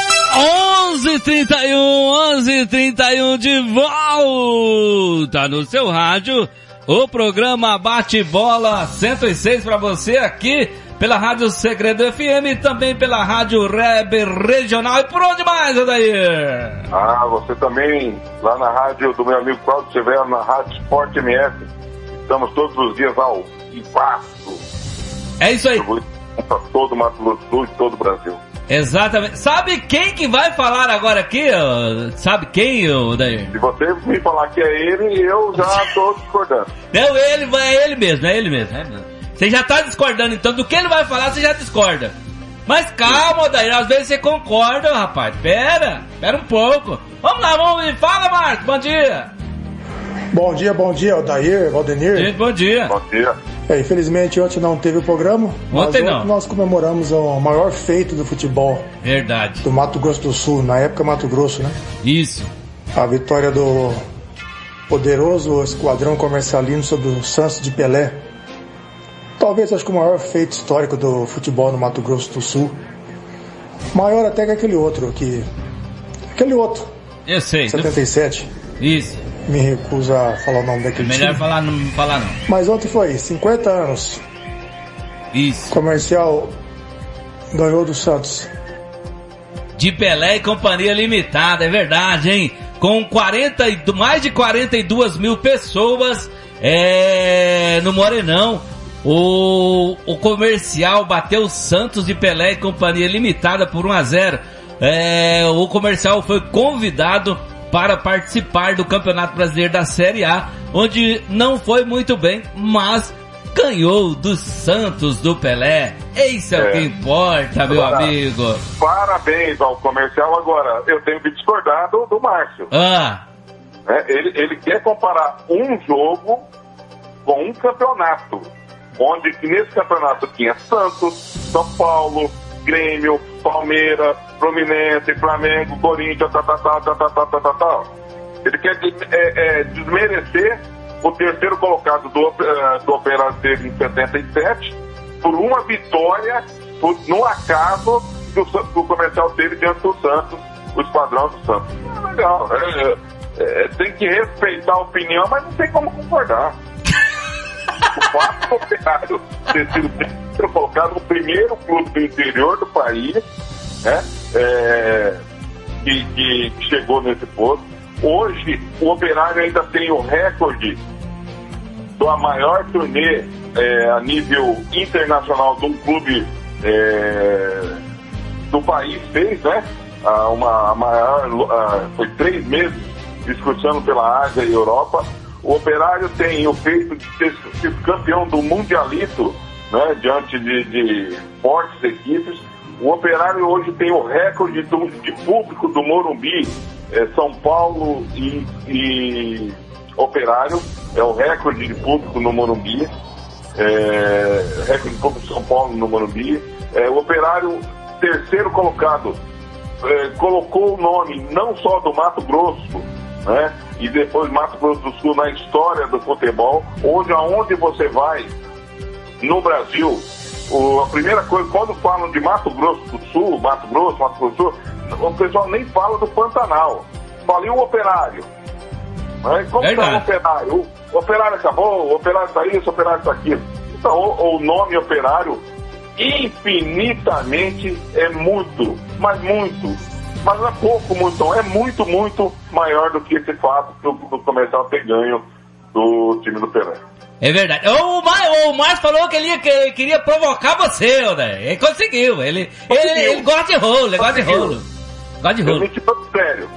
11h31 de volta no seu rádio. O programa Bate-Bola 106 para você aqui pela Rádio Segredo FM e também pela Rádio Web Regional. E por onde mais, Odair? Você também, lá na rádio do meu amigo Claudio Severo, na Rádio Sport MF. Estamos todos os dias ao vivaço. É isso aí. Para todo o Mato Grosso do Sul e todo o Brasil. Exatamente. Sabe quem que vai falar agora aqui? Sabe quem, Odair? Se você me falar que é ele, eu já estou discordando. Não, é ele mesmo. Você já tá discordando, então do que ele vai falar, você já discorda. Mas calma, Odair, às vezes você concorda, rapaz. Pera um pouco. Vamos lá, fala, Marcos, bom dia. Bom dia, Odair, Valdenir. Bom dia. Bom dia. Infelizmente ontem não teve o programa. Ontem não. Nós comemoramos o maior feito do futebol. Verdade. Do Mato Grosso do Sul, na época Mato Grosso, né? Isso. A vitória do poderoso Esquadrão Comercialino sobre o Santos de Pelé. Talvez, acho que o maior feito histórico do futebol no Mato Grosso do Sul. Maior até que aquele outro. Eu sei. 77. Isso. Me recuso a falar o nome daquele time. Melhor falar não. Mas ontem foi 50 anos. Isso. Comercial ganhou do Santos. De Pelé e Companhia Limitada, é verdade, hein? Com mais de 42 mil pessoas no Morenão. O comercial bateu o Santos de Pelé e Companhia Limitada por 1-0. O comercial foi convidado para participar do Campeonato Brasileiro da Série A, onde não foi muito bem, mas ganhou do Santos do Pelé. Isso é o que importa, meu amigo. Parabéns ao comercial. Agora, eu tenho que discordar do Márcio. Ele quer comparar um jogo com um campeonato, onde nesse campeonato tinha Santos, São Paulo, Grêmio, Palmeiras, Fluminense, Flamengo, Corinthians, tal. Ele quer desmerecer o terceiro colocado do Operário dele em 77 por uma vitória, no acaso, do comercial dele diante do Santos, o esquadrão do Santos. Legal, tem que respeitar a opinião, mas não tem como concordar. O fato do Operário ter sido colocado no primeiro clube do interior do país, né, que chegou nesse posto. Hoje, o Operário ainda tem o recorde da maior turnê a nível internacional de um clube do país fez, né? A maior, foi 3 meses discursando pela Ásia e Europa. O Operário tem o feito de ter sido campeão do Mundialito, né? Diante de fortes equipes. O Operário hoje tem o recorde de público do Morumbi. São Paulo e Operário é o recorde de público no Morumbi, recorde de público de São Paulo no Morumbi. O Operário, terceiro colocado, colocou o nome não só do Mato Grosso, né, e depois Mato Grosso do Sul na história do futebol. Hoje, aonde você vai no Brasil, a primeira coisa, quando falam de Mato Grosso do Sul, o pessoal nem fala do Pantanal. Fala, e o Operário? Como está o Operário? O Operário acabou, o Operário está isso, o Operário está aquilo. Então, o nome Operário infinitamente é muito, mas não é pouco, muito, é muito maior do que esse fato do comercial ter ganho do time do Pelé. É verdade. O Márcio falou que ele queria provocar você, né? Ele conseguiu. Ele gosta de rolo, ele gosta de rolo. Gosta de rolo. Sério.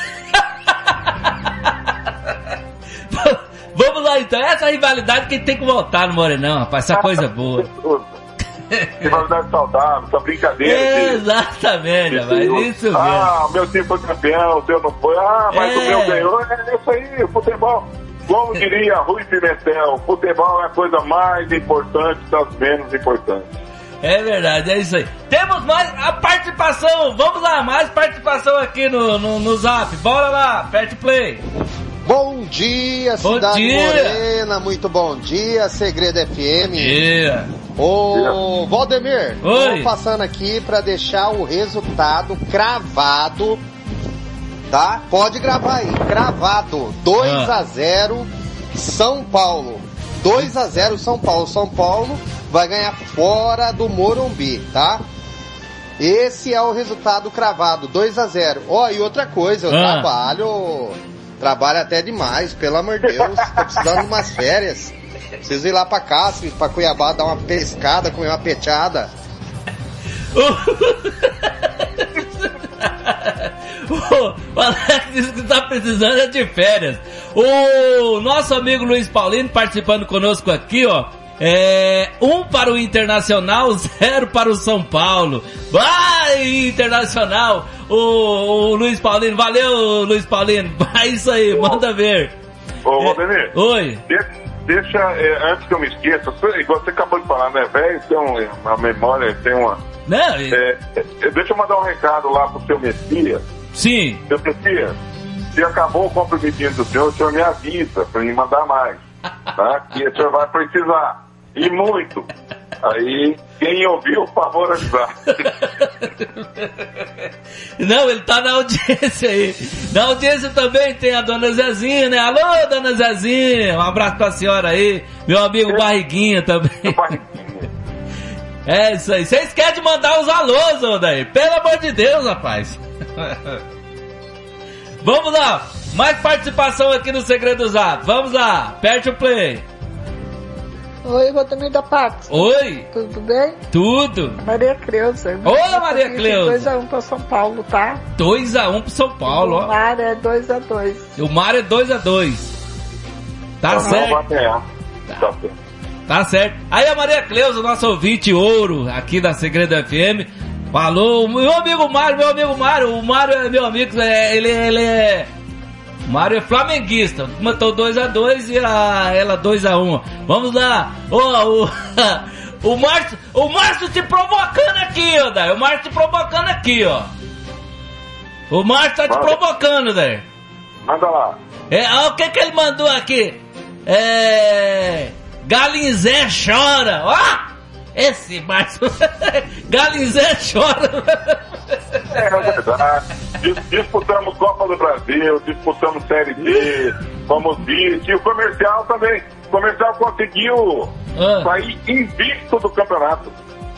Vamos lá então. Essa rivalidade que tem que voltar no Morenão, rapaz. Essa coisa boa. Rivalidade saudável, essa brincadeira. Exatamente, rapaz. Isso mesmo. O meu time foi campeão, o seu não foi. Mas o meu ganhou. É isso aí, o futebol. Como diria Rui Pimentel, futebol é a coisa mais importante das menos importantes. É verdade, é isso aí. Temos mais a participação, vamos lá, mais participação aqui no Zap. Bora lá, aperte play. Bom dia, Cidade Morena, muito bom dia, Segredo FM. Bom dia. Ô, Valdemir, tô passando aqui pra deixar o resultado cravado. Tá? Pode gravar aí, cravado, 2-0 São Paulo, 2-0 São Paulo. São Paulo vai ganhar fora do Morumbi, tá? Esse é o resultado cravado, 2-0. E outra coisa, eu trabalho até demais, pelo amor de Deus, tô precisando de umas férias. Preciso ir lá pra Cáceres, pra Cuiabá, dar uma pescada, comer uma peteada. O Alex disse que tá precisando de férias. O nosso amigo Luiz Paulino participando conosco aqui, ó. 1 para o Internacional, 0 para o São Paulo. Vai, Internacional! O Luiz Paulino, valeu, Luiz Paulino. É isso aí, manda ver. Ô, Valdemir. Oi. Deixa, antes que eu me esqueça, igual você acabou de falar, né, velho? Tem uma memória, tem uma... Não, deixa eu mandar um recado lá pro seu Messias. Sim. Seu Messias, se acabou o comprometimento do senhor me avisa pra me mandar mais, tá? Que o senhor vai precisar. E muito. Aí, quem ouviu, por favor, avisar. Não, ele tá na audiência aí. Na audiência também tem a dona Zezinha, né? Alô, dona Zezinha. Um abraço pra senhora aí. Meu amigo Barriguinha também. É isso aí. Vocês querem mandar os alôs, Odair? Pelo amor de Deus, rapaz. Vamos lá. Mais participação aqui no Segredo do Zap. Vamos lá. Aperte o play. Oi, Valdemir da Pax. Oi. Tudo bem? Tudo. Maria Cleusa. Oi, Maria Cleusa. 2-1 para São Paulo, tá? 2-1 pro São Paulo, ó. O Mar é 2-2. O Mar é 2-2. Tá certo. Tá certo. Aí a Maria Cleusa, nosso ouvinte ouro aqui da Segredo FM, falou, meu amigo Mário, o Mário é meu amigo, ele é... O Mário é flamenguista, matou 2-2 e ela 2-1. Vamos lá, O Márcio te provocando aqui, ó, Daí. O Márcio te provocando aqui, ó. O Márcio tá te provocando, Daí. Manda lá. Ó, o que ele mandou aqui? Galinzé chora. Ó! Esse Márcio. Galinzé chora. É verdade. Disputamos Copa do Brasil, disputamos Série B, fomos vice. E o comercial também. O comercial conseguiu sair invicto do campeonato.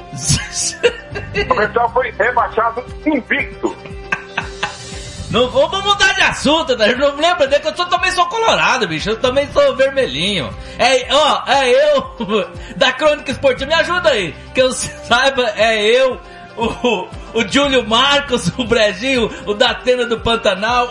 O comercial foi rebaixado invicto. Não vamos mudar de assunto, né? Não me lembra que eu também sou colorado, bicho. Eu também sou vermelhinho. Eu da Crônica Esportiva. Me ajuda aí. Que eu saiba, o Júlio Marcos, o Brejinho, o Datena do Pantanal,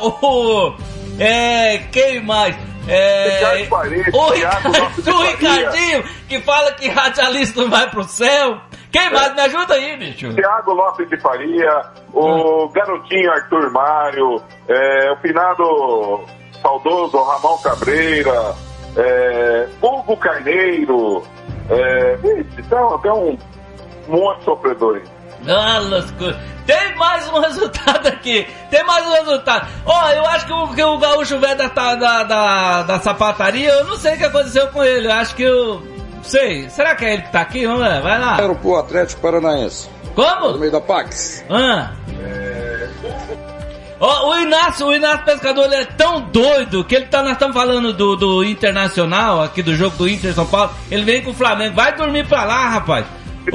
quem mais? O Ricardinho, que fala que radialista não vai pro céu. Quem mais? Me ajuda aí, bicho. Thiago Lopes de Faria, o garotinho Arthur Mário, o finado saudoso Ramon Cabreira, Hugo Carneiro, tem um monte de sofredores. Tem mais um resultado aqui. Eu acho que o gaúcho velho da sapataria, eu não sei o que aconteceu com ele. Eu acho que sei. Será que é ele que tá aqui? Vamos lá, vai lá. Era pro Atlético Paranaense. Como? No meio da Pax. O Inácio Pescador, ele é tão doido que nós estamos falando do Internacional, aqui do jogo do Inter São Paulo. Ele vem com o Flamengo. Vai dormir pra lá, rapaz.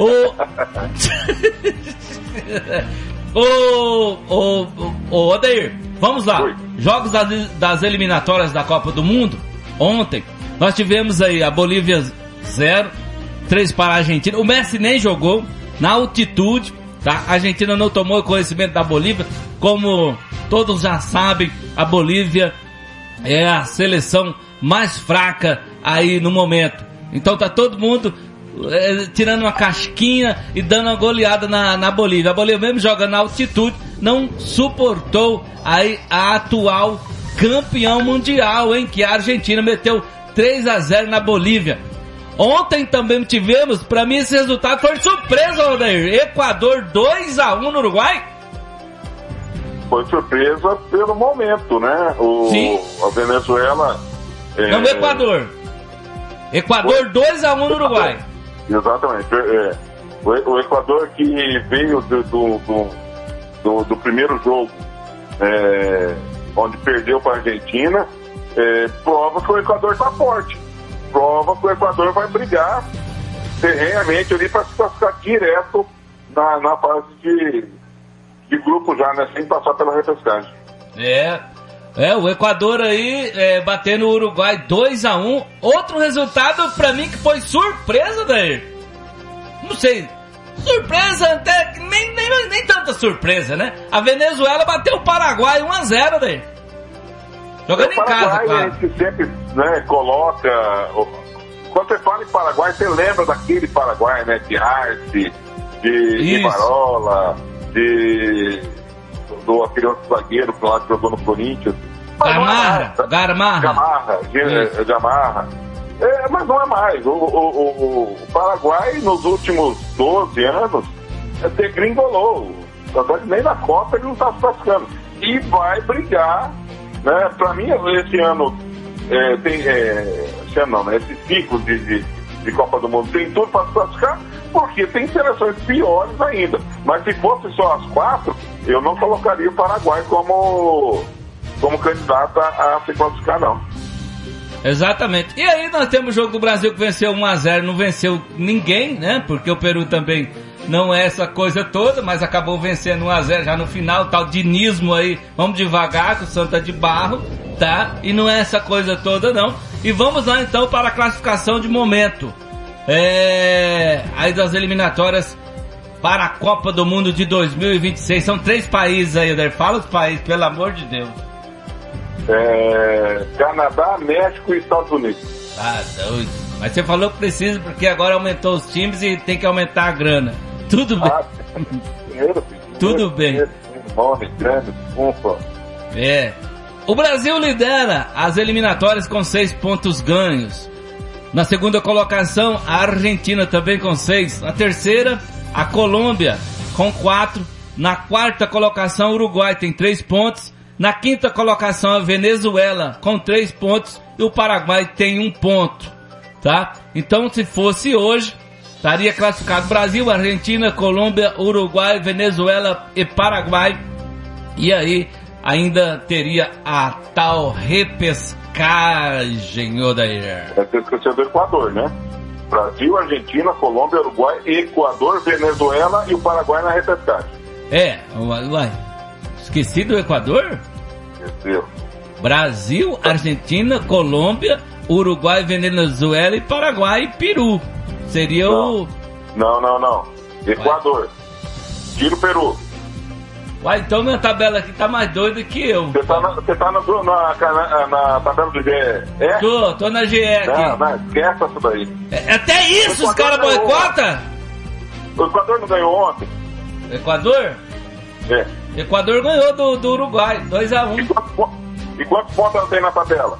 Odair, vamos lá. Jogos das eliminatórias da Copa do Mundo. Ontem nós tivemos aí a Bolívia 0, 3 para a Argentina. O Messi nem jogou na altitude, tá? A Argentina não tomou conhecimento da Bolívia. Como todos já sabem, a Bolívia é a seleção mais fraca aí no momento. Então tá todo mundo tirando uma casquinha e dando uma goleada na Bolívia. A Bolívia mesmo joga na altitude, não suportou aí a atual campeão mundial, hein? Que a Argentina meteu 3-0 na Bolívia. Ontem também tivemos, pra mim esse resultado foi surpresa, Odair. Equador 2-1 no Uruguai. Foi surpresa pelo momento, né? A Venezuela... Não, Equador 2-1 no Uruguai. Exatamente. O Equador que veio do primeiro jogo, onde perdeu para a Argentina, prova que o Equador está forte. Prova que o Equador vai brigar ferrenhamente ali para se classificar direto na fase de grupo já, né? Sem passar pela repescagem. O Equador aí batendo o Uruguai 2-1. Outro resultado pra mim que foi surpresa, daí. Não sei. Surpresa até nem tanta surpresa, né? A Venezuela bateu o Paraguai 1-0, daí. Jogando em casa, claro. A gente sempre, né, coloca... Quando você fala em Paraguai, você lembra daquele Paraguai, né? De Arce, de Barola, do aquele outro zagueiro que lá que jogou no Corinthians. Gamarra. Mas não é mais. O Paraguai, nos últimos 12 anos, degringolou. Nem na Copa ele não está se classificando. E vai brigar, né? Para mim, esse ano, esse ciclo de Copa do Mundo tem tudo para se classificar, porque tem seleções piores ainda. Mas se fosse só as 4, eu não colocaria o Paraguai como candidato a se classificar, não. Exatamente. E aí nós temos o jogo do Brasil que venceu 1-0, não venceu ninguém, né? Porque o Peru também não é essa coisa toda, mas acabou vencendo 1-0 já no final, tal dinismo aí. Vamos devagar, que o Santa de barro, tá? E não é essa coisa toda, não. E vamos lá então para a classificação de momento. Aí das eliminatórias para a Copa do Mundo de 2026. São 3 países aí, Odair. Fala os países, pelo amor de Deus. Canadá, México e Estados Unidos. Doido. Mas você falou que precisa, porque agora aumentou os times e tem que aumentar a grana. Tudo bem. Tudo bem. O Brasil lidera as eliminatórias com 6 pontos ganhos. Na segunda colocação, a Argentina também com 6. Na terceira, a Colômbia com 4. Na quarta colocação, o Uruguai tem 3 pontos. Na quinta colocação, a Venezuela com 3 pontos. E o Paraguai tem 1 ponto. Tá? Então, se fosse hoje, estaria classificado Brasil, Argentina, Colômbia, Uruguai, Venezuela e Paraguai. E aí, ainda teria a tal repescagem, Odair. Você esqueceu do Equador, né? Brasil, Argentina, Colômbia, Uruguai, Equador, Venezuela e o Paraguai na repescagem. Uai. Esqueci do Equador? Esqueceu. Brasil, Argentina, Colômbia, Uruguai, Venezuela e Paraguai e Peru. Seria o... Não. Equador. Tira o Peru. Uai, então minha tabela aqui tá mais doida que eu. Você tá na tabela do GE? Tô na GE aqui. Não, esquece isso daí. Até isso os caras boicotam? O Equador não ganhou ontem? Equador? É. Equador ganhou do Uruguai, 2-1. E quantos pontos ela tem na tabela?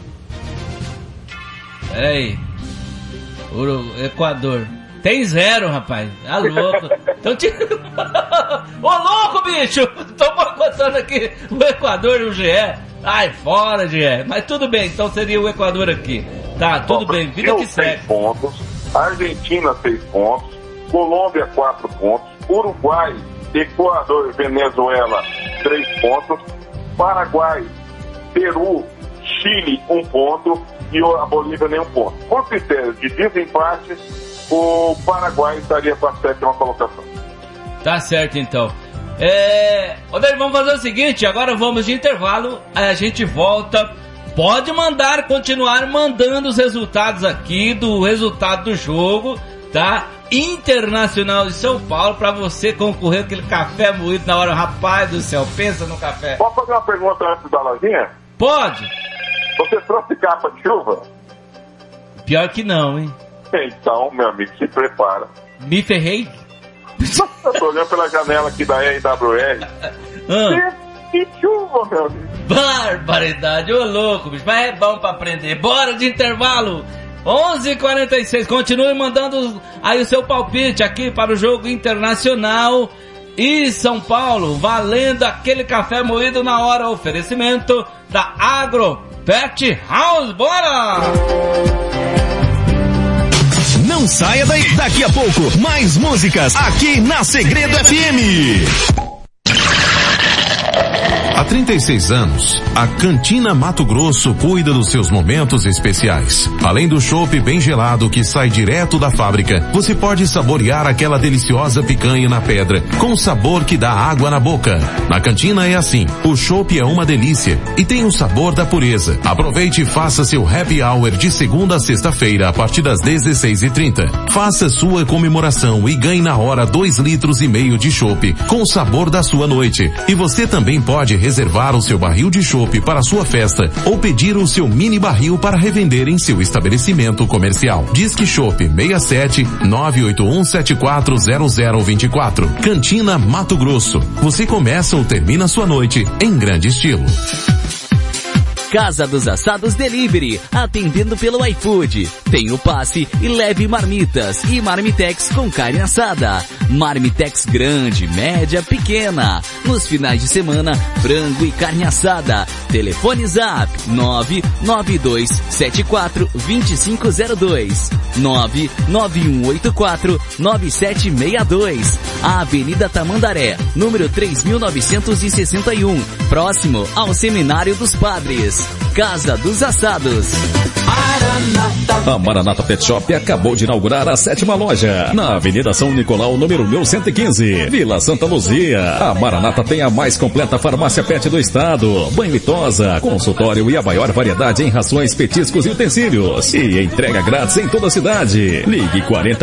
Peraí. Equador. Tem 0, rapaz. Tá louco. Então, ô louco, bicho! Tô boicotando aqui o Equador e o GE. Ai, fora, GE. Mas tudo bem, então seria o Equador aqui. Tá, tudo bem. Vida que segue. 6 pontos. Argentina, 6 pontos. Colômbia, 4 pontos. Uruguai, Equador e Venezuela, 3 pontos. Paraguai, Peru, Chile, 1 ponto. E a Bolívia, nenhum ponto. Por critério de desempate, o Paraguai estaria com a 7ª colocação. Tá certo, então. Odair, vamos fazer o seguinte, agora vamos de intervalo, aí a gente volta. Pode continuar mandando os resultados aqui, do resultado do jogo, tá? Internacional de São Paulo, pra você concorrer aquele café moído na hora. Rapaz do céu, pensa no café. Posso fazer uma pergunta antes da lojinha? Pode. Você trouxe capa de chuva? Pior que não, hein? Então, meu amigo, se prepara. Me ferrei? Eu tô olhando pela janela aqui da RWR. Que chuva, meu amigo. Barbaridade, ô louco, bicho. Mas é bom pra aprender. Bora de intervalo. 11h46. Continue mandando aí o seu palpite aqui para o jogo Internacional e São Paulo. Valendo aquele café moído na hora. Oferecimento da Agro Pet House. Bora! Não saia daí. Daqui a pouco, mais músicas aqui na Segredo FM. Há 36 anos, a Cantina Mato Grosso cuida dos seus momentos especiais. Além do chopp bem gelado que sai direto da fábrica, você pode saborear aquela deliciosa picanha na pedra, com o sabor que dá água na boca. Na cantina é assim, o chopp é uma delícia e tem o sabor da pureza. Aproveite e faça seu happy hour de segunda a sexta-feira a partir das 16h30. Faça sua comemoração e ganhe na hora 2,5 litros de chopp com o sabor da sua noite. E você também pode reservar o seu barril de chopp para a sua festa ou pedir o seu mini barril para revender em seu estabelecimento comercial. Disque Chopp 67 981740024. Cantina Mato Grosso. Você começa ou termina sua noite em grande estilo. Casa dos Assados Delivery, atendendo pelo iFood. Tem o passe e leve marmitas e marmitex com carne assada. Marmitex grande, média, pequena. Nos finais de semana, frango e carne assada. Telefone Zap 992742502 991849762. Avenida Tamandaré, número 3961, próximo ao Seminário dos Padres. Casa dos Assados. A Maranata Pet Shop acabou de inaugurar a 7ª loja, na Avenida São Nicolau, número 1115, Vila Santa Luzia. A Maranata tem a mais completa farmácia pet do estado, banho e tosa, consultório e a maior variedade em rações, petiscos e utensílios. E entrega grátis em toda a cidade. Ligue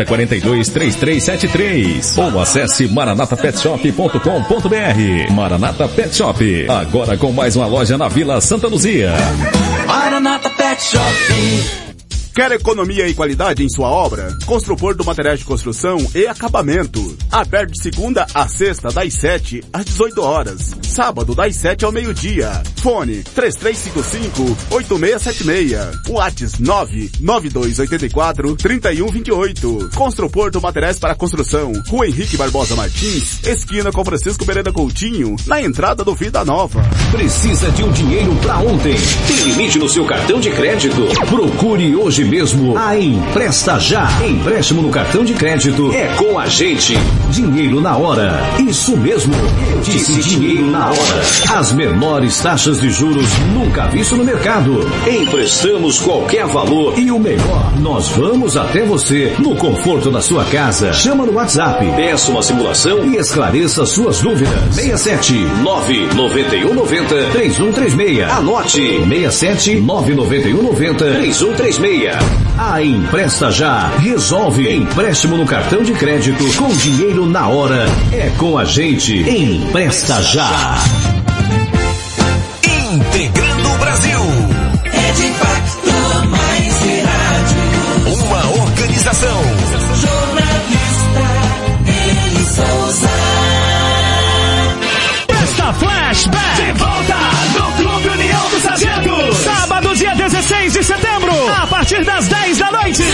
4042-3373 ou acesse maranatapetshop.com.br. Maranata Pet Shop, agora com mais uma loja na Vila Santa Luzia. Maranata Pet Shop. Quer economia e qualidade em sua obra? Construpor do Materiais de Construção e Acabamento. Aberto de segunda a sexta, das 7 às 18 horas. Sábado, das 7 ao meio-dia. Fone 3355-8676. WhatsApp 99284-3128. Construpor do Materiais para Construção. Rua Henrique Barbosa Martins, esquina com Francisco Pereira Coutinho, na entrada do Vida Nova. Precisa de um dinheiro pra ontem? Tem limite no seu cartão de crédito? Procure hoje mesmo a Empresta Já. Empréstimo no cartão de crédito é com a gente. Dinheiro na hora. Isso mesmo. Eu disse dinheiro na hora. As menores taxas de juros nunca visto no mercado. Emprestamos qualquer valor e o melhor, nós vamos até você no conforto da sua casa. Chama no WhatsApp, peça uma simulação e esclareça suas dúvidas. 67-99190-3136. Anote 67-99190-3136. A Empresta Já resolve. Empréstimo no cartão de crédito com dinheiro na hora. É com a gente. Empresta Já. Integrando o Brasil. Rede Impacto Mais de Rádio. Uma organização. Jornalista Eli Souza. Festa Flashback. De volta no Clube União dos Sargentos. Sábado, dia 16 de setembro. A partir das 10 da noite.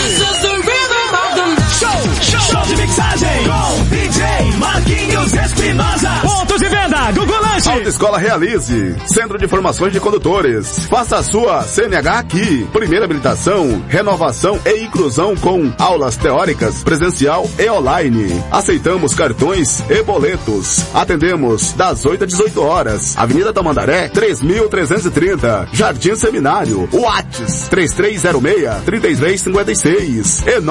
Show de mixagem com DJ Marquinhos Espinosa. Pontos de venda, Google Lanche. Autoescola Realize, Centro de Formações de Condutores. Faça a sua CNH aqui. Primeira habilitação, renovação e inclusão com aulas teóricas, presencial e online. Aceitamos cartões e boletos. Atendemos das 8 às 18 horas. Avenida Tamandaré, 3330. Jardim Seminário. WhatsApp 3306-3356 e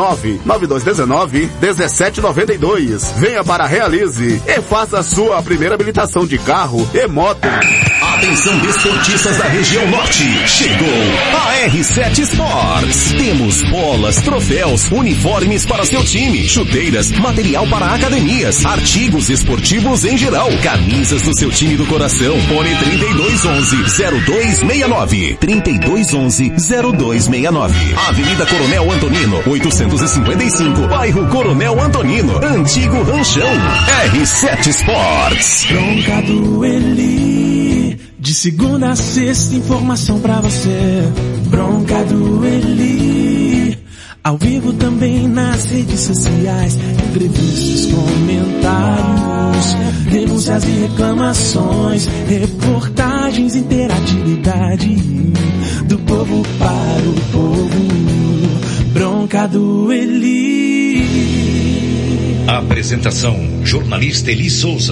99219-1792. Venha para a Realize e faça a sua primeira habilitação de carro e moto. Atenção desportistas da região norte. Chegou a R7 Sports. Temos bolas, troféus, uniformes para seu time, chuteiras, material para academias, artigos esportivos em geral, camisas do seu time do coração. Fone 3211-0269. 3211-0269. Avenida Coronel Antonino, 855, bairro Coronel Antonino, Antigo Ranchão. R7 Sports. Bronca do Eli, de segunda a sexta, informação pra você. Bronca do Eli, ao vivo também nas redes sociais. Entrevistas, comentários, denúncias e reclamações, reportagens, interatividade do povo para o povo. Bronca do Eli. Apresentação, jornalista Eli Souza.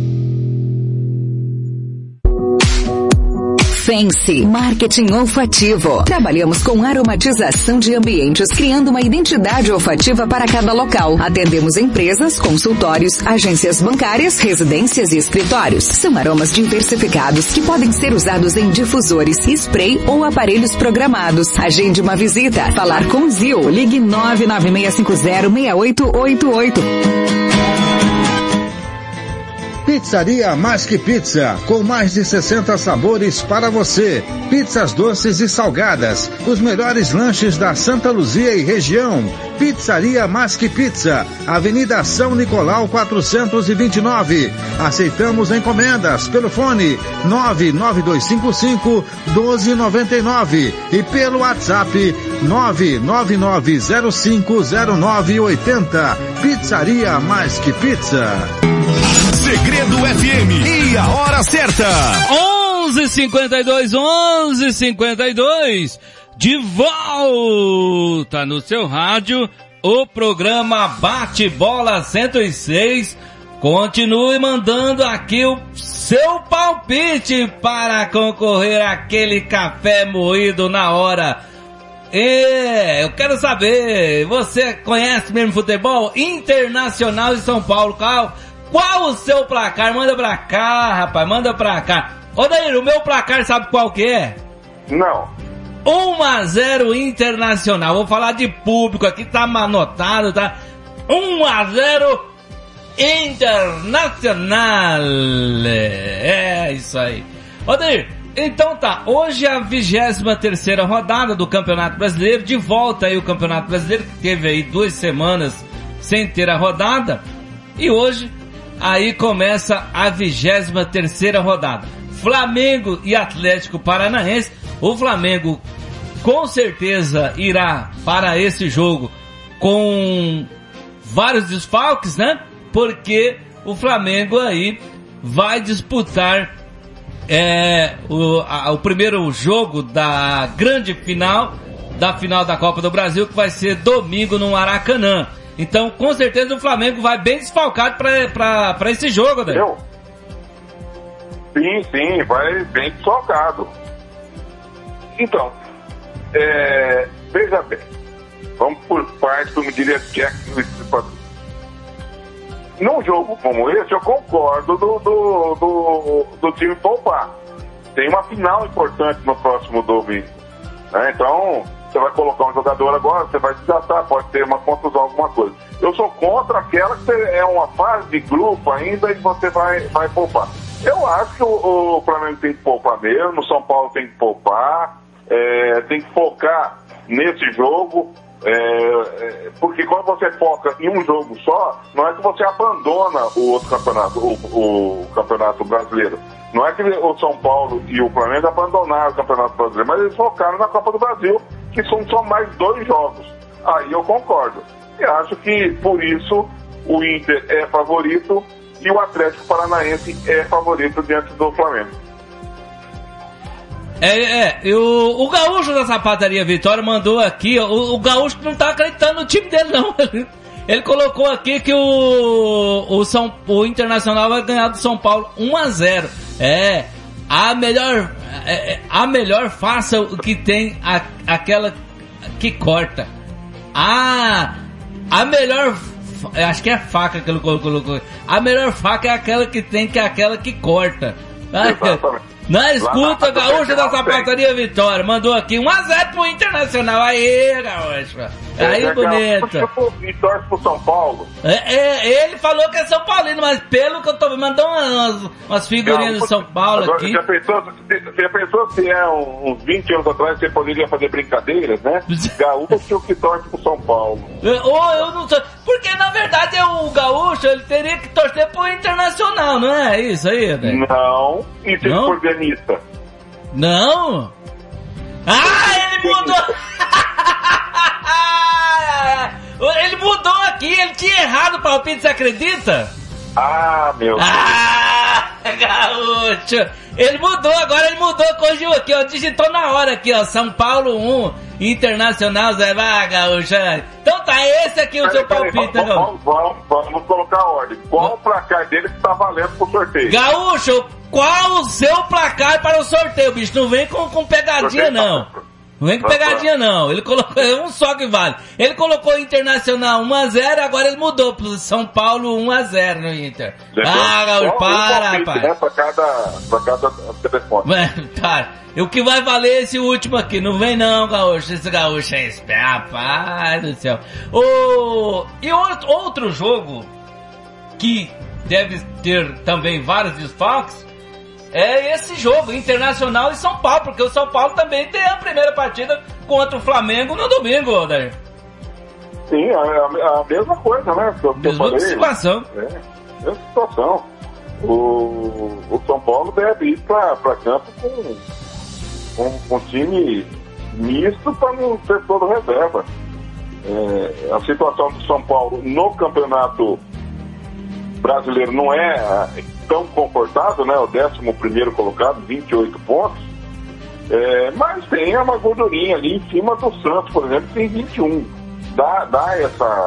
Fence, marketing olfativo. Trabalhamos com aromatização de ambientes, criando uma identidade olfativa para cada local. Atendemos empresas, consultórios, agências bancárias, residências e escritórios. São aromas diversificados que podem ser usados em difusores, spray ou aparelhos programados. Agende uma visita. Falar com Zil. Ligue 996506888. Pizzaria Mais Que Pizza, com mais de 60 sabores para você. Pizzas doces e salgadas, os melhores lanches da Santa Luzia e região. Pizzaria Mais Que Pizza, Avenida São Nicolau 429. Aceitamos encomendas pelo fone 99255-1299 e pelo WhatsApp 999050980. Pizzaria Mais Que Pizza. Segredo FM e a hora certa. 11:52, de volta no seu rádio, o programa Bate Bola 106. Continue mandando aqui o seu palpite para concorrer àquele café moído na hora. Eu quero saber, você conhece mesmo futebol? Internacional de São Paulo, qual o seu placar? Manda pra cá, rapaz, manda pra cá. Ô Daír, o meu placar sabe qual que é? Não. 1-0 Internacional. Vou falar de público aqui, tá anotado, tá? 1-0 Internacional. É isso aí. Ô Daír, Então tá, hoje é a 23ª rodada do Campeonato Brasileiro, de volta aí o Campeonato Brasileiro, que teve aí 2 semanas sem ter a rodada, e hoje aí começa a 23ª rodada. Flamengo e Atlético Paranaense. O Flamengo com certeza irá para esse jogo com vários desfalques, né? Porque o Flamengo aí vai disputar o primeiro jogo da grande final, da final da Copa do Brasil, que vai ser domingo no Maracanã. Então, com certeza o Flamengo vai bem desfalcado para esse jogo, né? Sim, vai bem desfalcado. Então, veja bem, vamos por partes, como diria Jack. Num jogo como esse, eu concordo do time poupar. Tem uma final importante no próximo domingo, né? Então, você vai colocar um jogador agora, você vai desgastar, pode ter uma contusão, alguma coisa. Eu sou contra aquela que é uma fase de grupo ainda e você vai poupar. Eu acho que o Flamengo tem que poupar mesmo, o São Paulo tem que poupar, tem que focar nesse jogo, porque quando você foca em um jogo só, não é que você abandona o outro campeonato, o Campeonato Brasileiro. Não é que o São Paulo e o Flamengo abandonaram o Campeonato Brasileiro, mas eles focaram na Copa do Brasil, que são só mais 2 jogos. Aí eu concordo. E acho que, por isso, o Inter é favorito e o Atlético Paranaense é favorito diante do Flamengo. O Gaúcho da Sapataria Vitória mandou aqui, o Gaúcho não tá acreditando no time dele, não. Ele colocou aqui que o Internacional vai ganhar do São Paulo 1-0. A melhor faça o que tem aquela que corta. A melhor, acho que é a faca que ele colocou. A melhor faca é aquela que tem, que é aquela que corta. Não, escuta, Gaúcho da Sapataria Vitória mandou aqui 1-0 pro Internacional. Aí, Gaúcho. Aí, bonito. E torce pro São Paulo. Ele falou que é São Paulino, mas pelo que eu tô vendo, mandou umas figurinhas do São Paulo agora, aqui. Já pensou se uns 20 anos atrás você poderia fazer brincadeiras, né? Gaúcho que torce pro São Paulo. Eu não sei. Porque na verdade o Gaúcho ele teria que torcer pro Internacional, não é isso aí, velho? Não. E se for gremista? Não. Ele mudou. Ele mudou aqui, ele tinha errado o palpite, você acredita? Meu Deus. Gaúcho. Ele mudou, corrigiu aqui, ó, digitou na hora aqui, ó, São Paulo 1, Internacional 0, Gaúcho. Então tá, esse aqui é o seu palpite, né, Gaúcho? Vamos colocar a ordem. Qual o placar dele que tá valendo pro sorteio? Gaúcho, qual o seu placar para o sorteio, bicho? Não vem com pegadinha, não. Não vem com pegadinha, não. Ele colocou um só que vale. Ele colocou Internacional 1-0, agora ele mudou pro São Paulo 1-0 no Inter. Gaúcho, para, rapaz. Né, pra cada telefone. Cara, o que vai valer é esse último aqui. Não vem não, Gaúcho. Esse Gaúcho é esperto, rapaz do céu. E outro jogo que deve ter também vários desfalques é esse jogo, Internacional e São Paulo, porque o São Paulo também tem a primeira partida contra o Flamengo no domingo, Odair. Sim, a mesma coisa, né? Mesma situação. Mesma situação. O São Paulo deve ir pra campo com um time misto para não ter todo reserva. A situação do São Paulo no Campeonato Brasileiro não é tão confortável, né? O 11º colocado, 28 pontos. Mas tem uma gordurinha ali em cima do Santos, por exemplo, tem 21. Dá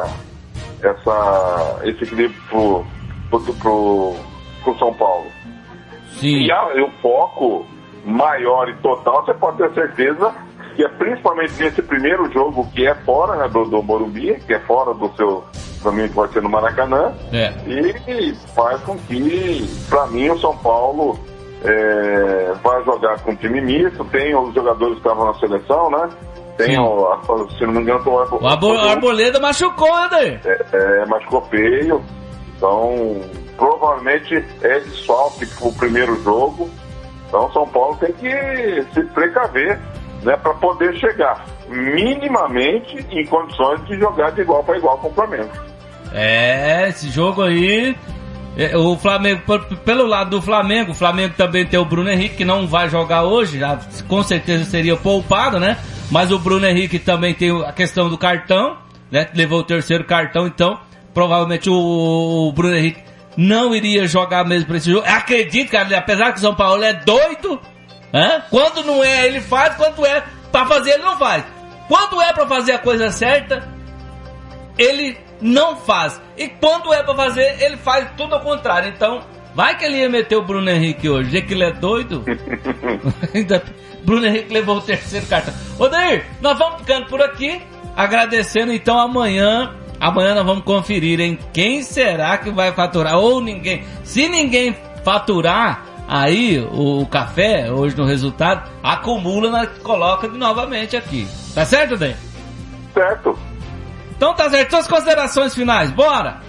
esse equilíbrio pro São Paulo. Sim. E o foco maior e total, você pode ter certeza que é principalmente nesse primeiro jogo que é fora, né, do Morumbi, que é fora do seu caminho, que vai ser no Maracanã, e faz com que, pra mim, o São Paulo vai jogar com time misto. Tem os jogadores que estavam na seleção, né? Tem se não me engano, o Arboleda machucou, né? Machucou feio. Então, provavelmente é desfalque pro primeiro jogo. Então o São Paulo tem que se precaver, né, para poder chegar minimamente em condições de jogar de igual para igual com o Flamengo. Esse jogo aí, o Flamengo, pelo lado do Flamengo, o Flamengo também tem o Bruno Henrique, que não vai jogar hoje, já, com certeza seria poupado, né? Mas o Bruno Henrique também tem a questão do cartão, né? Levou o terceiro cartão, então provavelmente o Bruno Henrique não iria jogar mesmo pra esse jogo. Acredito, cara, apesar que o São Paulo é doido, né? Quando não é, ele faz, quando é pra fazer, ele não faz. Quando é pra fazer a coisa certa, ele não faz. E quando é pra fazer, ele faz tudo ao contrário. Então, vai que ele ia meter o Bruno Henrique hoje. Já que ele é doido. Bruno Henrique levou o terceiro cartão. Ô Dair, nós vamos ficando por aqui. Agradecendo, então amanhã nós vamos conferir em quem será que vai faturar. Ou ninguém. Se ninguém faturar aí o café hoje no resultado, acumula, nós coloca novamente aqui. Tá certo, Dair? Certo. Então tá certo, suas considerações finais, bora!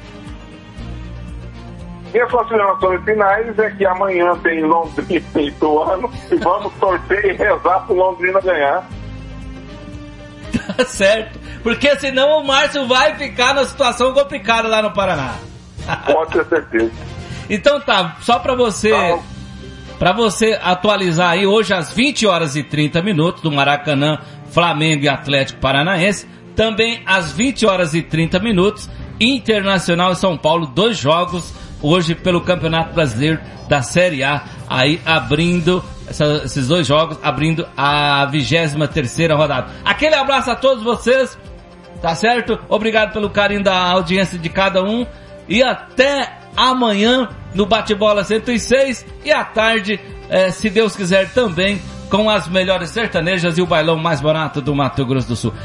Minhas considerações finais é que amanhã tem Londrina e Ituano e vamos torcer e rezar pro Londrina ganhar. Tá certo, porque senão o Márcio vai ficar na situação complicada lá no Paraná. Pode ter certeza. Então tá, só pra você atualizar aí, hoje às 20h30 do Maracanã, Flamengo e Atlético Paranaense. Também às 20h30, Internacional e São Paulo, 2 jogos hoje pelo Campeonato Brasileiro da Série A, aí abrindo esses 2 jogos, abrindo a 23ª rodada. Aquele abraço a todos vocês, tá certo? Obrigado pelo carinho da audiência de cada um e até amanhã no Bate-Bola 106 e à tarde, se Deus quiser também, com as melhores sertanejas e o bailão mais barato do Mato Grosso do Sul.